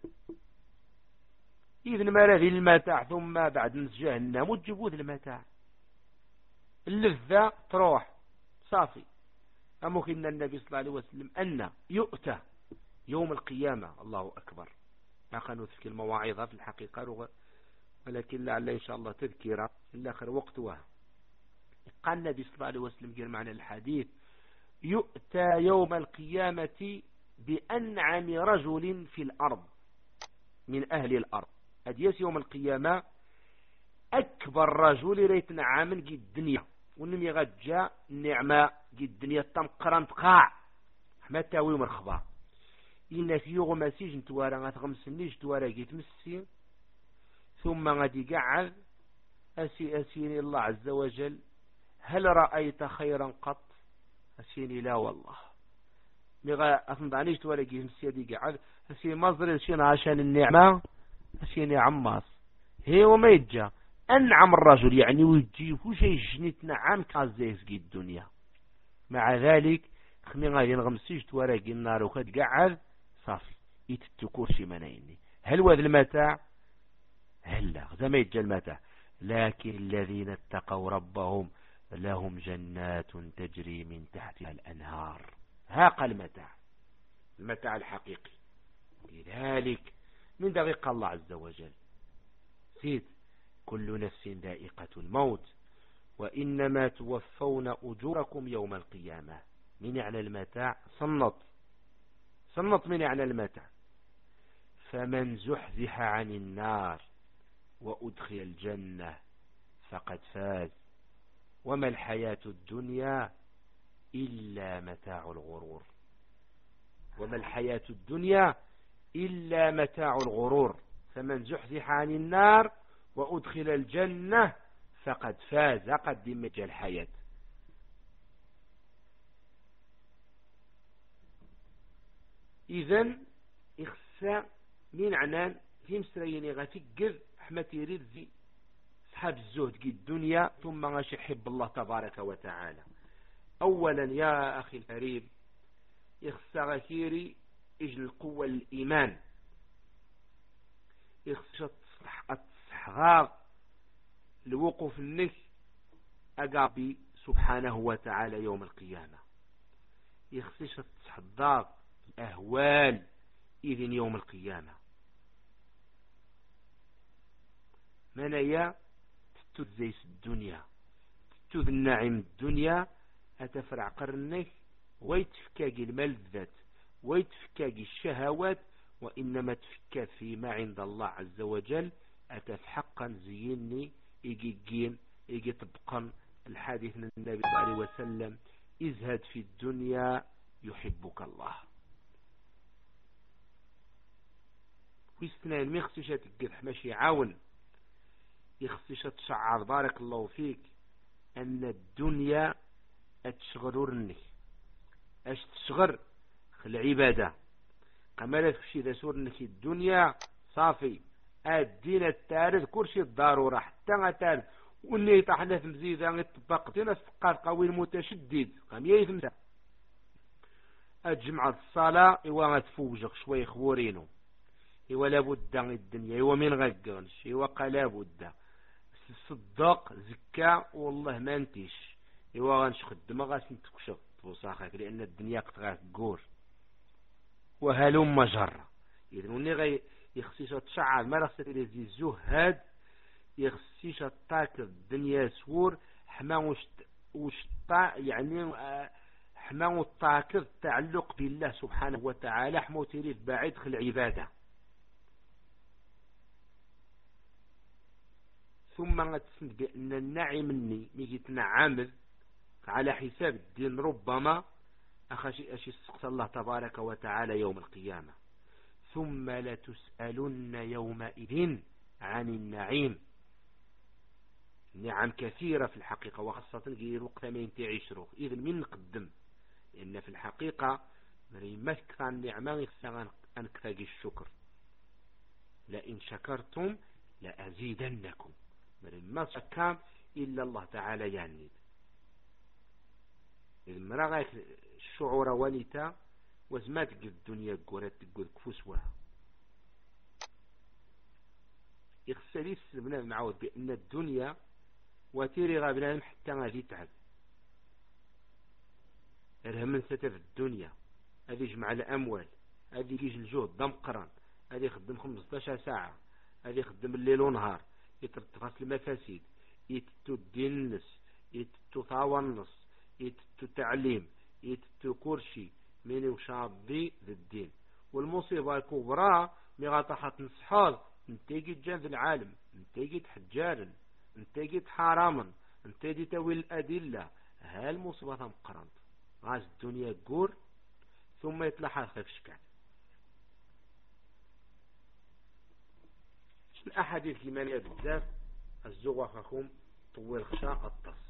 إذن ما رذي المتاع ثم بعد نس جهنم وتجيبوه المتاع اللذة تروح صافي أمكن النبي صلى الله عليه وسلم أن يؤتى يوم القيامة الله أكبر ما كانوا تفكي المواعظة في الحقيقة ولكن لعل إن شاء الله تذكرة إلا آخر وقتها قال النبي صلى الله عليه وسلم قال معنى الحديث يؤتى يوم القيامة بأنعم رجل في الأرض من أهل الأرض أديس يوم القيامة أكبر رجل ريت نعام قد الدنيا ونمي غد جاء النعمة قد الدنيا تمقرن تقاع حمد تاوي مرخبا إن في يوم سيجن توارا غتغمسنيش توارا قيت مسي ثم غادي قعد أسيني الله عز وجل هل رأيت خيرا قط أسيني لا والله مغا أصندعنيش توارا قيت مسي دي قعد أسيني مصدر أسيني عشان النعمة أسيني عماس هي وما يتجا أنعم الرجل يعني ويجيه شيء جنيت نعم كازيس قي الدنيا مع ذلك خمي غادي نغمسيش توارا قي النار وخد قعد صافي يتتكور شي منايني هل وذ المتاع هلا زي ما يتجا المتاع لكن الذين اتقوا ربهم لهم جنات تجري من تحتها الأنهار هاق المتاع الحقيقي لذلك من دقيق الله عز وجل سيد كل نفس ذائقة الموت وإنما توفون أجوركم يوم القيامة من يعني المتاع صنط من يعني المتاع فمن زحزح عن النار وأدخل الجنة فقد فاز وما الحياة الدنيا إلا متاع الغرور وما الحياة الدنيا إلا متاع الغرور فمن زحزح عن النار وأدخل الجنة فقد فاز قدم مجال الحياة إذن إخساء من عنان في مسريني غتقر أحمد يريد ذي صحاب الزهد قي الدنيا ثم غاش يحب الله تبارك وتعالى أولا يا أخي الكريم إخساء غثيري إجل القوة الإيمان إخساء الصحغاغ لوقوف النس أقابي سبحانه وتعالى يوم القيامة يخصيش الصحضاق الأهوال إذن يوم القيامة منايا تتزيس الدنيا تتذ النعيم الدنيا أتفرع قرنك ويتفكاقي الملذات ويتفكاقي الشهوات وإنما تفكا فيما عند الله عز وجل أتفحقا زيني إيجين إيجي طبقا الحديث من النبي صلى الله عليه وسلم ازهد في الدنيا يحبك الله ويستنان ميخصيشة تقدح ماشي عاون يخصيشة تشعر بارك الله فيك أن الدنيا أتشغلورني تشغر العبادة قمالة في ذا سور نكي الدنيا صافي الدين التارد كل شيء ضرورة حتى غتارد واللي طحنا في مزيدة غيطبقتين استقار قوي المتشدد قام يثمت الجمعة الصلاة إوا غتفوجك شوي خورينو إوا لابد الدنيا إوا من غقرنش إوا قلابد صدق زكا والله ما انتيش إوا غنش خدمة غاسنتكشف بوصاخك لأن الدنيا قد غاكور وهلم مجرة إذن وني غي يخصيش تشعر ما رخصت إلي زي الزهاد يخصيش تاكل الدنيا سور حما وشطا يعني حما وطاكل التعلق بالله سبحانه وتعالى حما تريد بعيد خل العبادة ثم غتسند بأن النعم مني ميجي تنعمل على حساب الدين ربما أخشي استقصى الله تبارك وتعالى يوم القيامة ثم لتسألن يومئذ عن النعيم نعم كثيرة في الحقيقة وخاصة غير وقت ما ينتعشره إذن من نقدم لأن في الحقيقة ما كثر النعمة يخصى أن كثاقي الشكر لئن شكرتم لأزيدنكم ما شكام إلا الله تعالى يعني إذن مرا الشعور والتا وزمات الدنيا قرات تقول كفوسوها يخسريس بنا نعود بأن الدنيا وتيري غابنا حتى غادي تعب الهم ستة في الدنيا هذه يجمع الأموال هذه يجي الجهد ضمقرا هذه يخدم 15 ساعة هذه يخدم الليل ونهار يترتفاس المفاسد يتتو الدين النس يتتو ثاوى النص يتتو تعليم يتتو كرشي من وشاضي ذي الدين والمصيبة الكبرى مغاطحة نصحال انتاجي جان ذي العالم انتاجي حجالا انتاجي حراما انتاجي تاويل الأدلة هالمصيبة مقرنت غاز الدنيا قور ثم يطلع خيف شكال الأحاديث كمان بزاف الزغوة خاكم طويل خشاء الطس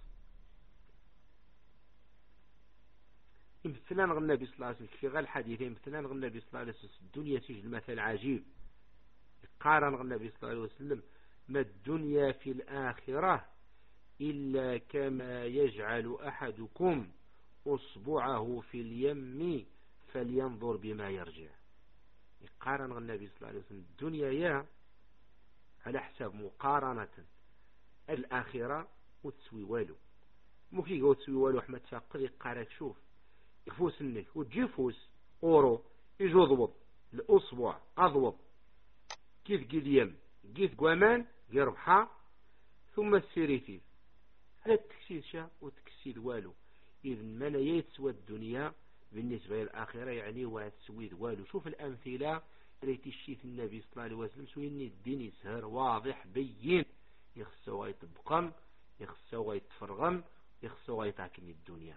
مثلا النبي صلى الله عليه وسلم في غير الحديثين مثلا النبي صلى الله عليه وسلم الدنيا سجل المثل عجيب قارن النبي صلى الله عليه وسلم ما الدنيا في الآخرة إلا كما يجعل أحدكم أصبعه في اليم فلينظر بما يرجع قارن النبي صلى الله عليه وسلم الدنيا يا على حساب مقارنة الآخرة وتسوي والو ممكن وتسوي والو حمد شاقر يقارك شوف يفوس النك وتجي فوس أورو يجو ضبط الأصبع أضبط كيف قليم جيت قوامان يربحها ثم السيريتي على التكسيد شا وتكسيد والو إذن من يتسوى الدنيا بالنسبة للآخرة يعني وتسويد والو شوف الأمثلة التي الشيث النبي صلى الله عليه وسلم سويني الدين يسهر واضح بين يخصوا يطبقن يخصوا يتفرغن يخصوا يتاكن الدنيا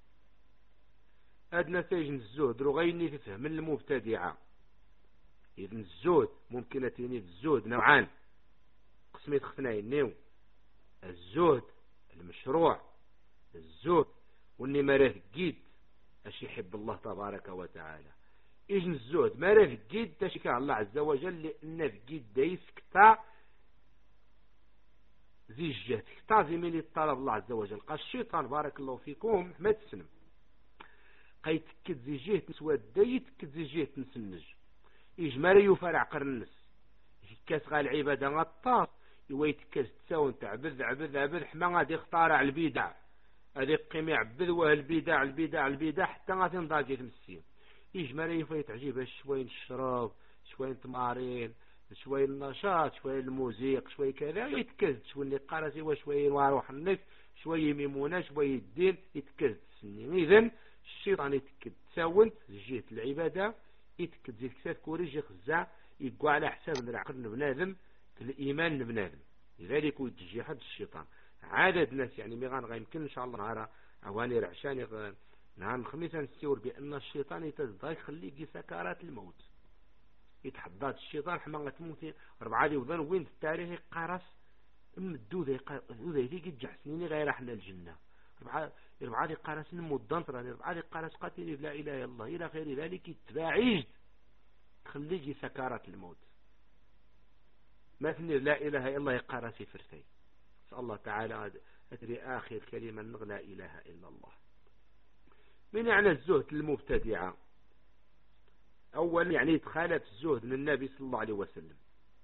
أدنى تيجن الزهد رغيني تفهم المبتدعة إذن الزهد ممكن تيني الزهد نوعان قسمي تختنين نيو الزهد المشروع الزهد واللي مراه جيد أش يحب الله تبارك وتعالى إجن الزهد مراه جيد تشكى الله عز وجل لأن جيد دايس كتا زي الجهد كتا زي من يطلب الله عز وجل قال الشيطان بارك الله فيكم ما تسلم قيتكد زي جهد نسوى دايتكد زي جهد نسنج إجمالي يفرع قرنس كاس غال عبادة غطاس يويتكاس تساون تعبذ عبذ حما غادي يختارع البدع هذه قيمة عبذ البدع حتى غادي نضاجي تمسين إجمالي يفايت عجيبة شوين الشراب شوين تمارين شوية النشاط شوية الموسيقى شوية كذا يتكزد شوية اللي قارسي وشوية واروح النفس شوية ميمونة شوية الدين يتكزد سنين إذن الشيطان يتكد تساون جهة العبادة يتكد زي الكساد كوريجي خزا يقوى على حساب العقل بنادم الإيمان بنادم لذلك يتجي حد الشيطان عدد ناس يعني ميغان غيمكن إن شاء الله نهار أواني رعشاني نهار الخميس نستور بأن الشيطان يتزدى يخليك سكرات الموت يتحدى الشيطان حما غتموت 4 يوضان وين التاريخ قارس الدودة يدي قد جح سنيني غير احنا الجنة يربع لي قارس المدنطرة يربع لي قارس قاتل لا إله إلا الله إلى غير ذلك يتباعيج تخليجي سكارات الموت مثل لا إله إلا الله يقارسي فرثي نسأل الله تعالى أدري آخر كلمة لا إله إلا الله. من يعني الزهد المبتدعة؟ أولا يعني تخالف الزهد من النبي صلى الله عليه وسلم.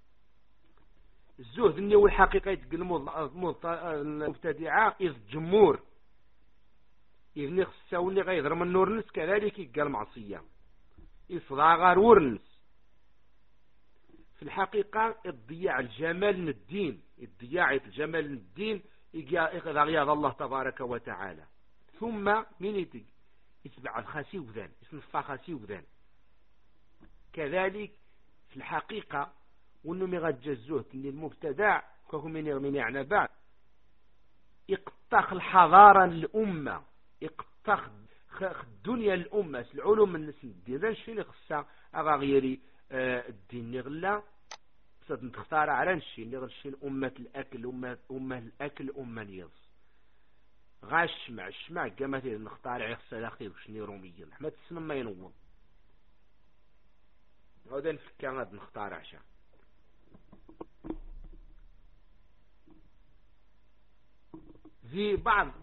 الزهد اللي هو الحقيقة يتقل المبتدعة إذ الجمهور إذ نخسوني غير من نور نس كذلك يقال معصية يصدع غار ورنس. في الحقيقة الضياع الجمال من الدين الضياع الجمال من الدين يقضى غياض الله تبارك وتعالى. ثم من يتبع الخاسي وذان يصنفا خاسي وذان كذلك في الحقيقة وانه مغجى الزهد اللي المبتدع كوكو من يعني بعد يقطخ الحضارة الأمة يقطخ الدنيا الأمة العلوم من نسل الدين ذا نشفيني خصا أغا غيري الدين نغلا صد نتختار على نغلشين أمة الأكل أمة الأكل أمة نيض غاش مع الشمع قامت نختار عيخ سلاخي وشني روميين ما تسلم ما ينوم هذا نفكا غاد نختار عشا. زي بعض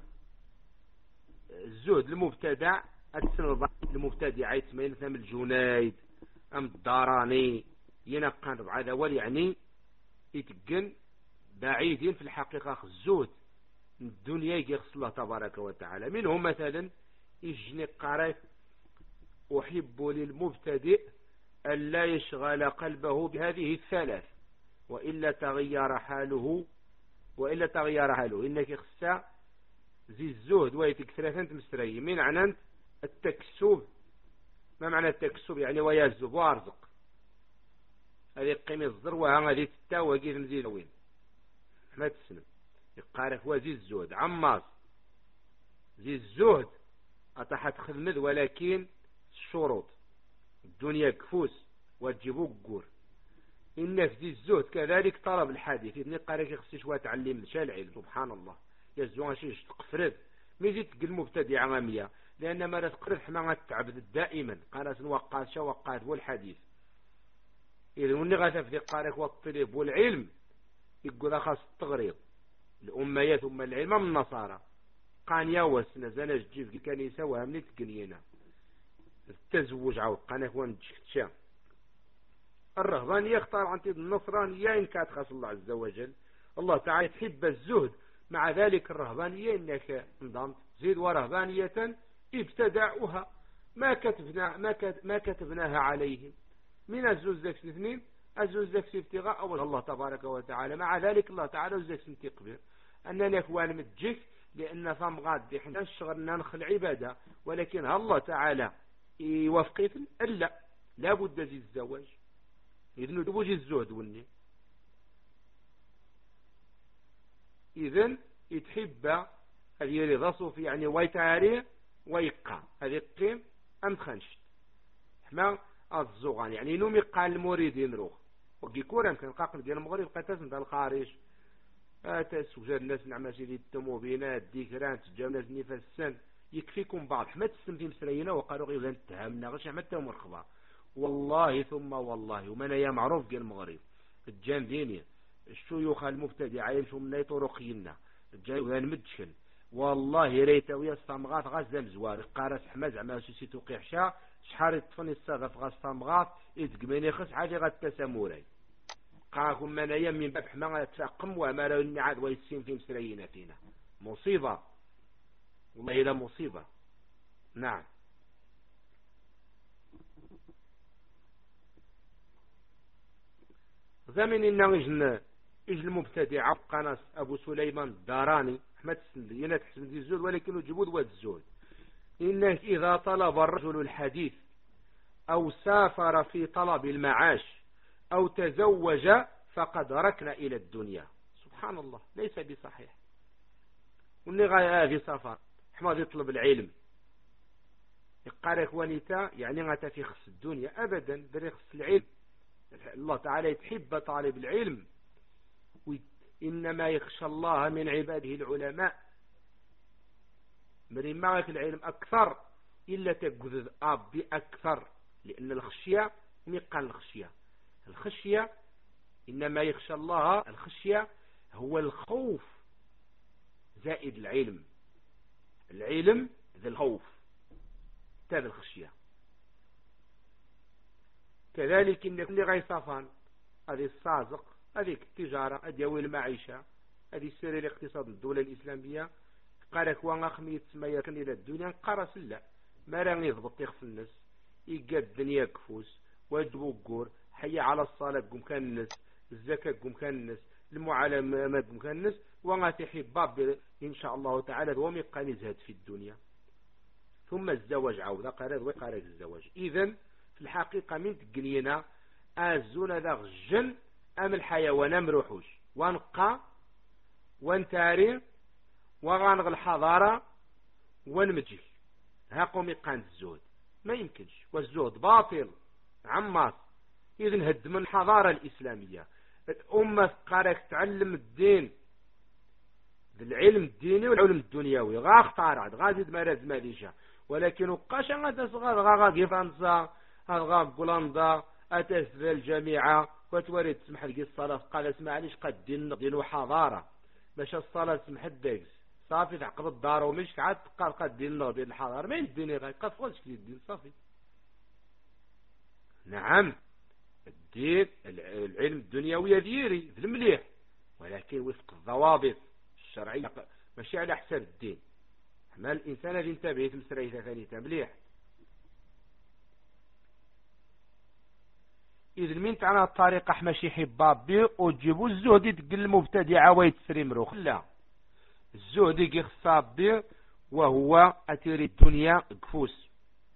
الزهد المبتدع السنة المبتدع يتمين ثم الجنايد أم الداراني ينقن بعد أول يعني يتقن بعيدين في الحقيقة الزهد الدنيا يغسل الله تبارك وتعالى. منهم مثلا يجني قارئ أحب للمبتدئ ألا يشغل قلبه بهذه الثلاث وإلا تغير حاله إنك خسا زي الزهد ويتك ثلاثة مستري من عنان التكسب. ما معنى التكسب؟ يعني ويزب وارزق هذه قيمة الزروة هذه تتاوى كيف نزيل وين ما تسلم يقارف وزي الزهد عماص زي الزهد أطاحت خدمت ولكن الشروط الدنيا كفوس وتجيبوا قور. إن في الزهد كذلك طلب الحديث إذن قارك يخصيش وتعلم العلم سبحان الله يزوان شيش تقفرد ميزي تقل مبتدع عمامية لأن ما تقرد حما تعبد دائما قالت وقات وقات والحديث إذن وني غاثف ذي قارك والطلب والعلم يقول خاص التغريض الأمية ثم العلم من النصارى قان يوس نزل جيف الكنيسة وهم تقنينا التزوج عود قانك وانتشكتشا. الرهبانية يختار عن النصرانية إن كانت خاص الله عز وجل الله تعالى تحب الزهد مع ذلك الرهبانية إنك انضمت زيد ورهبانية ابتدعوها ما كتبناها عليهم من الزوزك اثنين الزوزك ابتغاء أول الله تبارك وتعالى. مع ذلك الله تعالى الزوزك سنتقبل أننا إخوان متجك لأن ثم غاد إحنا شغلنا نخل عبادة ولكن الله تعالى يوفقيت إلا لابد زي الزواج إذن تبوجي الزهد وني إذن يتحب هذه رضا صوفي يعني ويتعاري ويقع هذه قيم أم خنشت حما الزغان يعني نومي قال المريدين روح وكيكورا يمكن قاقل ديال المغرب قتاس دا الخارج تسوجد الناس نعماشي ديال التموبينات ديكران تجاو ناس نفسان يكفيكم بعض حمد السمتي مسرينا وقالوا غير نتهمنا غير حمد تهم الخبار والله ثم والله ومن هي معروف ديال المغرب الجان ديني الشيوخ المبتدعين يمشوا من طرقينا الجاي مدشن والله ريت ويا الصمغات غاز زوار قارس حماز زعما شي توقيع شا شحال يطفني الصغف غاز صمغات يتقمني خص حاجه غتساموري قاكم من ايام من باب حما تفقم وما راني عاد ويسين في مسرينا فينا مصيبه والله لا مصيبه. نعم زمن النغجن إجل المبتدع قناص أبو سليمان الداراني أحمد السندي ينا تحسن ذي الزهد ولكن جبود واد الزهد إنه إذا طلب الرجل الحديث أو سافر في طلب المعاش أو تزوج فقد ركن إلى الدنيا. سبحان الله ليس بصحيح. والنغاية في سفر أحمد يطلب العلم يقال إخوانيتا يعني غاتا في خص الدنيا أبدا بري خص العلم. الله تعالى يتحب طالب العلم إنما يخشى الله من عباده العلماء مرين معك العلم أكثر إلا تجذذ أب أكثر، لأن الخشية مقال الخشية إنما يخشى الله. الخشية هو الخوف زائد العلم ذي الخوف تابع الخشية. كذلك إن كل غاية صفان، هذه الصازق، هذه التجارة، هذه المعيشة، هذه سير الاقتصاد الدولة الإسلامية. قالك وانا خميت ما كان إلى الدنيا قرص لا ما راني يضبط يخف الناس يقاد الدنيا كفوس واجبوا الجور حي على الصلاة قم كان الناس، الزكاة قم كان الناس، المعالمات قم كان الناس، وانا تحب باب إن شاء الله تعالى هو ميقان يزهد في الدنيا. ثم الزواج عودة قارد الزواج. إذن في الحقيقة من تقنينا أزون ذا غجن أم الحيوان مروحوش وانقى وانتاري وغانغ الحضارة ونمجي هاقو ميقان الزهد ما يمكنش، والزهد باطل عماس. إذن هد من الحضارة الإسلامية الأمة قارك تعلم الدين العلم الديني والعلم الدنيوي غا اختارت غازيد مرز ماليشا، ولكن وقاش غادا صغار غا فرنسا غا بولندا أتث الجامعة وتوري تسمح لك الصلاة قال اسمع ليش قد دين حضارة باش الصلاة تسمح الدقس صافي تعقد الدار ومش عاد قال قد دين الحضارة ما يديني غير قد فوش في الدين صافي. نعم الدين العلم الدنيوي ديري في المليح، ولكن وفق الضوابط الشرعية ماشي على حساب الدين. ما الإنسان اللي انتبه في مسرية ثانية مليح. إذن من تعالى الطريقة حماشي حبابي وتجيبوا الزهد يتقل المبتدعة ويتسري مروخ لا، الزهد يخصاب بي وهو أتيري الدنيا قفوس،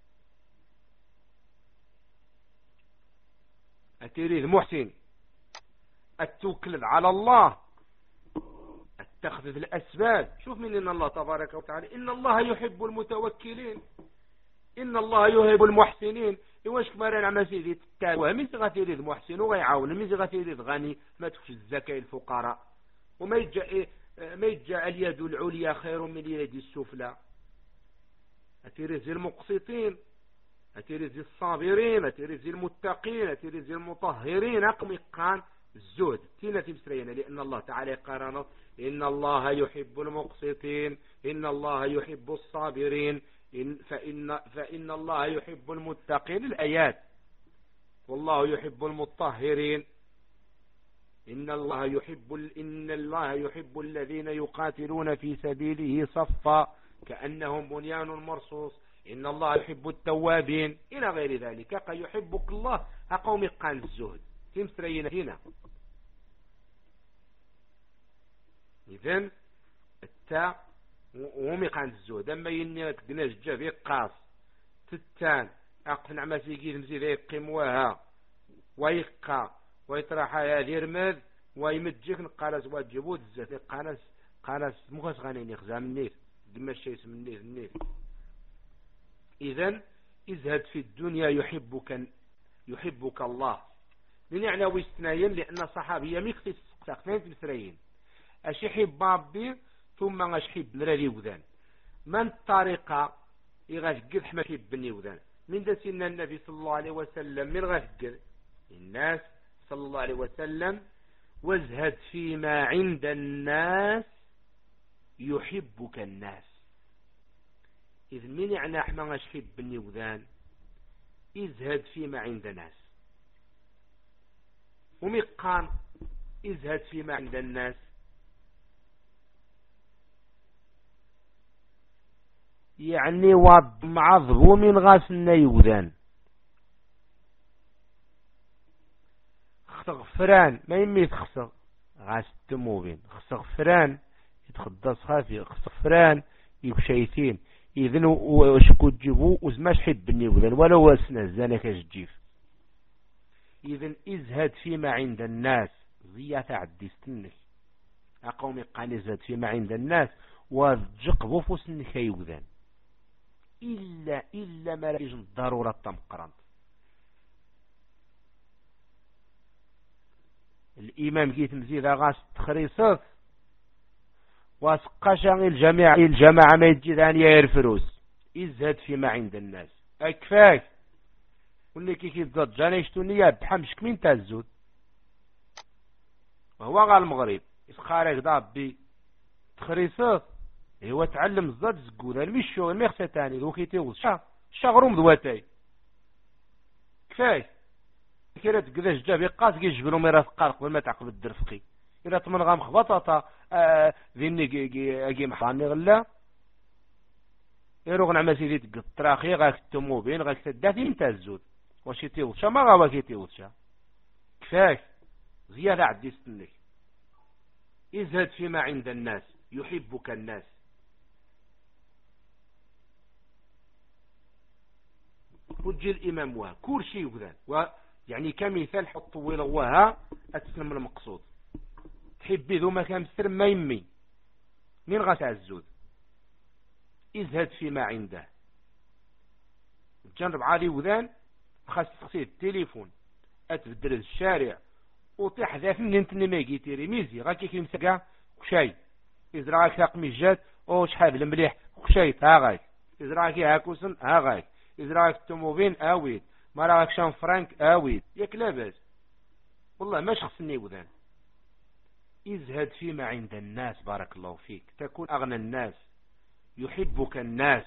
أتيري المحسن، التوكل على الله، التخذ الأسباب. شوف من إن الله تبارك وتعالى إن الله يحب المتوكلين، إن الله يحب المحسنين. إيواش كمارا عما سيدي تتاوى ميزي غثيري المحسن وغيعاون ميزي غثيري الغني ما تكفي الزكاة الفقراء، وما يجع اليد العليا خير من اليد السفلى. أتيريزي المقسطين، أتيريزي الصابرين، أتيريزي المتقين، أتيريزي المطهرين. أقم إقان الزهد تينا تمسرين، لأن الله تعالى قرانه إن الله يحب المقسطين، إن الله يحب الصابرين، فإن الله يحب المتقين. الآيات والله يحب المطهرين، إن الله يحب الذين يقاتلون في سبيله صفا كأنهم بنيان مرصوص، إن الله يحب التوابين إلى غير ذلك. قد يحبك الله أقوم قال الزهد تمسرين هنا. إذن التاء ومقان الزهد أما يني تقناش جافي قاص تتان أقنع ما سيقيد مزيد يقيم وها ويقى ويطرح هذه رماد ويمجيك نقالس واجبود الزهد قالس مخص غانين يخزام النير دم الشيء اسم النير. إذن ازهد في الدنيا يحبك الله. لنعنى ويستنايين لأن صحابية ميكتس ساقنين تمسرين أشحب بابي ثم أشحب نرالي وذان من الطريقة يغشقر حمشب بني وذان من دا سنة النبي صلى الله عليه وسلم من غشقر الناس صلى الله عليه وسلم وازهد فيما عند الناس يحبك الناس. إذ من يعني أحنا أشحب بني وذان ازهد فيما عند الناس ومقام ازهد فيما عند الناس يعني وض معظم من غاس النيوذان خسغفران ما يمي تخسغ غاس التموبين خسغفران يتخدص خافي خسغفران يبشيتين إذن وشكو تجيبو وزماش حب النيوذان ولو واسنا زانك جيف. إذن ازهد فيما عند الناس زيادة عدي ستنك أقوم قال ازهد فيما عند الناس وجقبو فسنك يوذان إلا ما ليجن الضرورة تمقرن. الإمام جيت مزيد غاس تخريصات واسقاشا الجماعة ما يجي ثانية الفلوس يزهد فيما عند الناس أكفاك واللي كي تزاد جانا يشتوني بحمشك من تزود وهو غا المغرب يسخارك دابي تخريصات هو تعلم الزاد زقود المشي والميخسة تاني ذو كي تيوز شغروم ذواتي كفاك كيرا تقداش جابي قاس كي يجبلو ميرا ثقارق وما تعقب الدرفقي إذا تمن غام خبطاطا ذيني كي محراني غلا يروغ نعم سيدي تقطراخي غاك التموبين غاك تدافي انت الزود واش يتيوضشا ما غاوا كيتيوضشا كفاك زيادة عدي ستنك ازهد فيما عند الناس يحبك الناس وتجي الإمام وها كل شيء وذان يعني كمثال حط طويل وها أتسلم المقصود تحبي ذو ما كان مستر ما يمي من غسع الزود ازهد فيما عنده تجنب عالي وذان خاص تخسي التليفون أتبدل الشارع وطيح ذا فين انت نماجي تيري ميزي غاكي كي مسكا وشاي إذا راك تقمي الجاد أو شحال المليح وشاي ها غاك إذا راكي هاكوسن ها غاك إذا راك التموبين آويد ما راك شان فرانك آويد ياك لاباس والله ما شخصني وذان ازهد فيما عند الناس بارك الله فيك تكون أغنى الناس يحبك الناس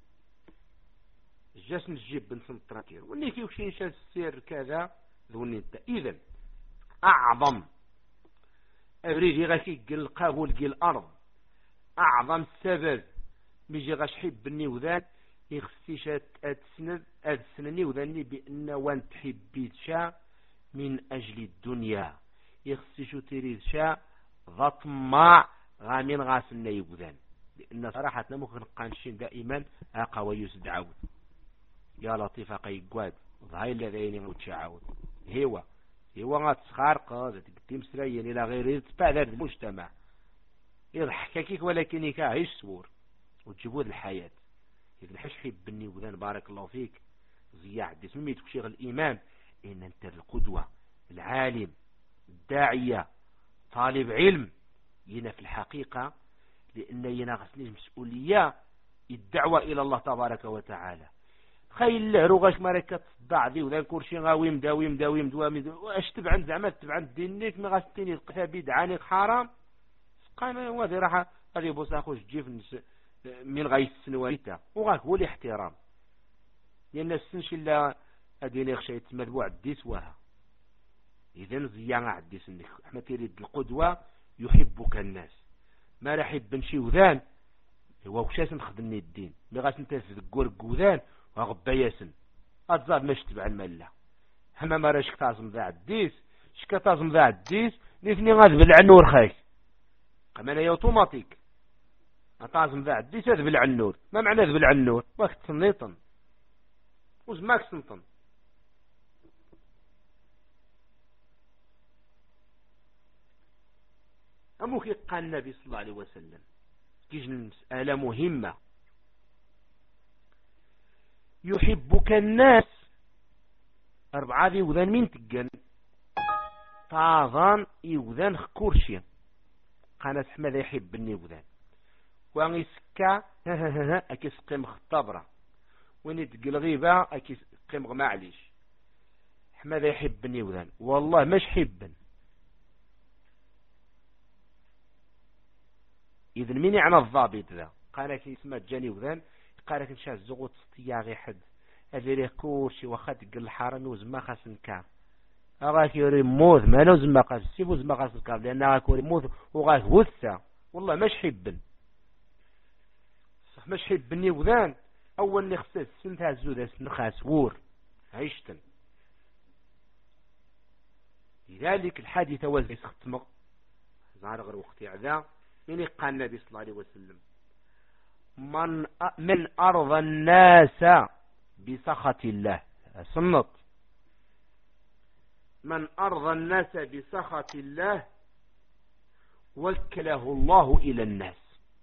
جاس نجيب بنت التراكير وني كي وشي نشاس السير كذا ذوني انت إذن أعظم أبريجي غاكي قلقاه ولقي الأرض أعظم سبب ميجي غاش حبني وذان يخصيش أدسنني وذاني بأن وان تحبيت شا من أجل الدنيا يخصيش تريد شا ذا طماع غامين غاسنا يوذان لأن صراحة ممكن قانشين دائما أقوى يسدعود يا لطيفة قيقواد ظهي الذين متشعود هو غاتسخار قادة تقدم سريا إلى غير تبع ذات المجتمع يضحكك ولكن يكاهيش سور وتجيبود الحياة إذن حش حيب بني وذان بارك الله فيك زياع دي سميت كشيغ الإيمان إن أنت القدوة العالم الداعية طالب علم ينا في الحقيقة لأن ينا غسنيش مسؤولية الدعوة إلى الله تبارك وتعالى خيل له رغاش مركة تصدع ذي وذا كورشي غاويم داويم واش تبعن زعما تبعن دينيك ما غاستيني القحابي دعاني حرام سقانا وذي راح غادي بوس اخوش جيف من غايس السنوانيتا وغاك هو الاحترام لأن السنش إلا أديني خشيت مذبوع الديس وها إذن زيانا عديس انك احنا تريد القدوة يحبك الناس ما راح يحب نشي وذان هو وشاس نخدمني الدين ما غاس انت تذكر قوذان وغبا ياسن أتزاد ماش تبع الملة هما ما راش كتازم ذا عديس شكا تازم ذا عديس نثني غاذب العنور خايك قمانا يوتوماتيك أتازم ذا عديس هذب العنور ما معنى ذب العنور واك تصنيطن وزماك سنطن أموكي قال النبي صلى الله عليه وسلم كيجن المسألة مهمة يحبك الناس أربعة ذي وذان من تقن طاغان يوذان خكورشي قناة حمد يحبني وذان وان يسكا أكيس قيم خطابرة وين يتقل غيبة أكيس قيم غمعليش حمد يحبني وذان والله مش حبن إذن مين يعنى الضابط ذا قال كي اسمه جاني وذان قال لك نشاء الزغوط سطيا غي حد أذيري كورشي وخد قل الحرمي وزما خاص نكار أغاك يوري موذ ما نوز ما قاس سيبو زما خاص نكار لأن أغاك يوري موذ وغاك وثا والله مش حبن صح مش حبني وذان أول نخصص سنتها الزودة سنخاس وور عيشتن لذلك الحادثة وزي سختمق زعر غير وقتي عذا من قال النبي صلى الله عليه وسلم من أرضى الناس بسخط الله سنط من أرضى الناس بسخط الله وكله الله إلى الناس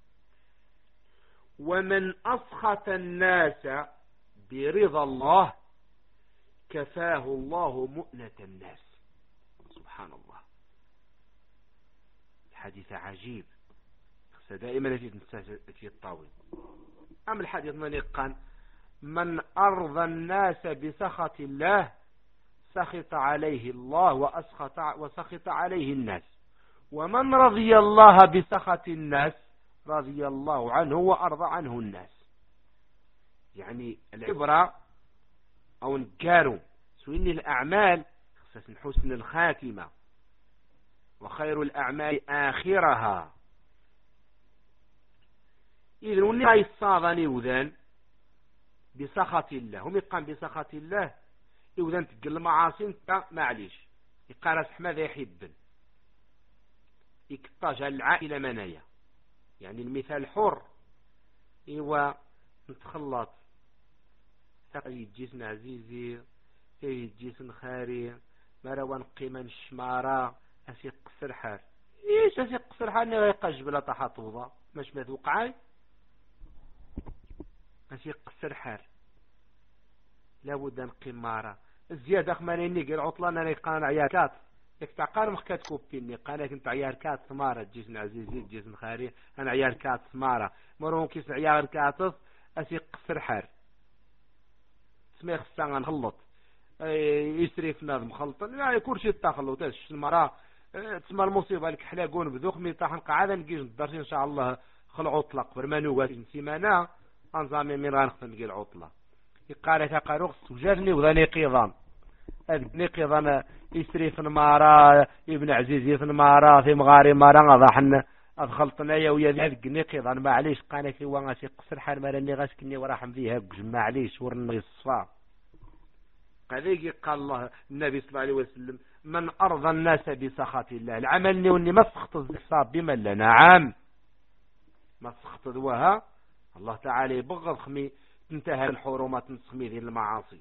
ومن أسخط الناس برضا الله كفاه الله مؤنة الناس سبحان الله الحديث عجيب دائما في الطاوي. أما الحديث من قال من أرضى الناس بسخط الله سخط عليه الله وسخط عليه الناس، ومن رضي الله بسخط الناس رضي الله عنه وأرضى عنه الناس. يعني العبرة أو نكارو سوين الأعمال خصوصا حسن الخاتمة، وخير الأعمال آخرها. إذن وني يصاضني وذان بسخط الله، هم يقام بسخط الله وذان تقل المعاصي انت معليش يقارس ماذا يحب يكتاج العائلة منايا. يعني المثال حر إيوا نتخلط يجيسن عزيزي يجيسن خاري مروان قيمة الشمارة أسيق قصر حار. إيش أسيق قصر حار نغيقاج بلا تحطوضة مش مذوقعي أسيق قصر حار لابد نقيم مارا الزيادة خمانيني قل عطلانا نيقان عيار كات يكتعقان مخكات كوبيني قانا كنت عيار كات ثمارة جيسن عزيزي جيسن خاري أنا عيار كات ثمارة مرون كيس عيار كاتف أسيق قصر حار اسمي خصان نخلط يسريف ناظم مخلطا لا يكون شي تاخلو تاش المراه تسمى المصيبه لك حلاقون بذوق مي طاح قعاده نجيش ندرس ان شاء الله خلعوا طلق برمانو سيمانه انظامي من غنختم نلقي العطله يقال تقارخ وجرني وذاني قيضان ابني قيضان يسريف المراه ابن عزيزي في المراه في مغاري مراه ضحنا adخلطنا يا ويا ذاك نقيض انا معليش قانا كي وغاسي قصر حال مرني غاسكني وراح فيها بجمع معليش ورني الصفا قال الله النبي صلى الله عليه وسلم من أرضى الناس بسخط الله العمل نوني ما سخط الصاب بما لا نعم ما سخط ذوها الله تعالى يبغض خمي تنتهى الحرمات نسخمي ذي المعاصي.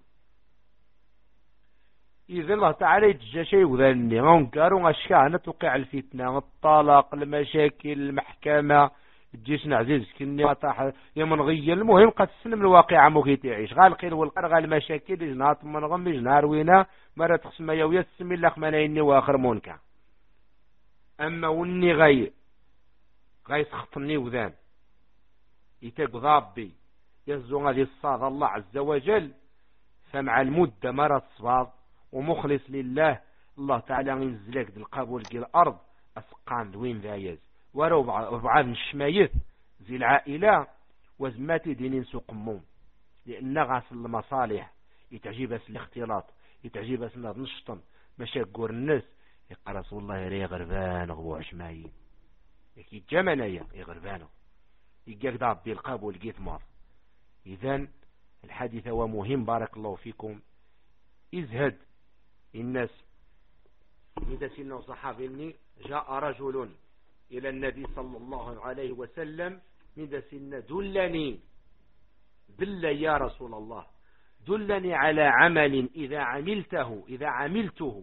إذا الله تعالى يتجا شيء وذني غنكارو غشكانا توقع الفتنة الطلاق المشاكل المحكمة الجيشنا عزيز كني طاح يمن غي المهم قد تسلم الواقع مو تعيش غال قيل والقرغ المشاكل جنات من غم جنار وينا مرة تقسم يا يسمي الله خمانيني واخر منكع. اما وني غي سخطني وذان يتقضابي يزو غادي الصاد الله عز وجل فمع المدة مرة صباط ومخلص لله الله تعالى ينزلك بالقبول كي الارض اسقان دوين ذايز ورو بعض الشمايث زي العائلة وزماتي دينين سقمون لأن غاس المصالح يتعجيبس الاختلاط يتعجيبس نشطن مشاكور الناس يقال رسول الله يري غربان غبوع شمايين يكي جمنايا يغربانه يقاك دعب بالقاب والقيت مار. إذن الحديث هو مهم بارك الله فيكم. ازهد الناس إذا سنة صحابي جاء رجل إلى النبي صلى الله عليه وسلم من سنة دلني يا رسول الله دلني على عمل إذا عملته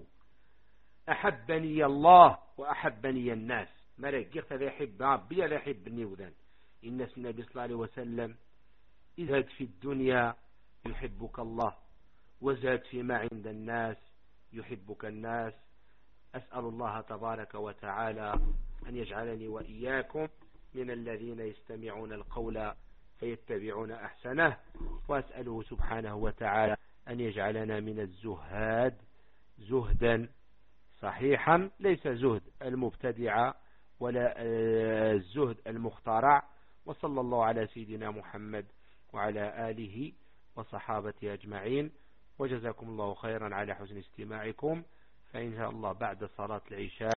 أحبني الله وأحبني الناس مرقيت ذا يحب ربي لا يحبني وذن. إن النبي صلى الله عليه وسلم ازهد في الدنيا يحبك الله وازهد فيما عند الناس يحبك الناس. أسأل الله تبارك وتعالى أن يجعلني وإياكم من الذين يستمعون القول فيتبعون أحسنه، وأسأله سبحانه وتعالى أن يجعلنا من الزهاد زهدا صحيحا ليس زهد المبتدع ولا الزهد المخترع. وصلى الله على سيدنا محمد وعلى آله وصحابته أجمعين، وجزاكم الله خيرا على حسن استماعكم. فإن شاء الله بعد صلاة العشاء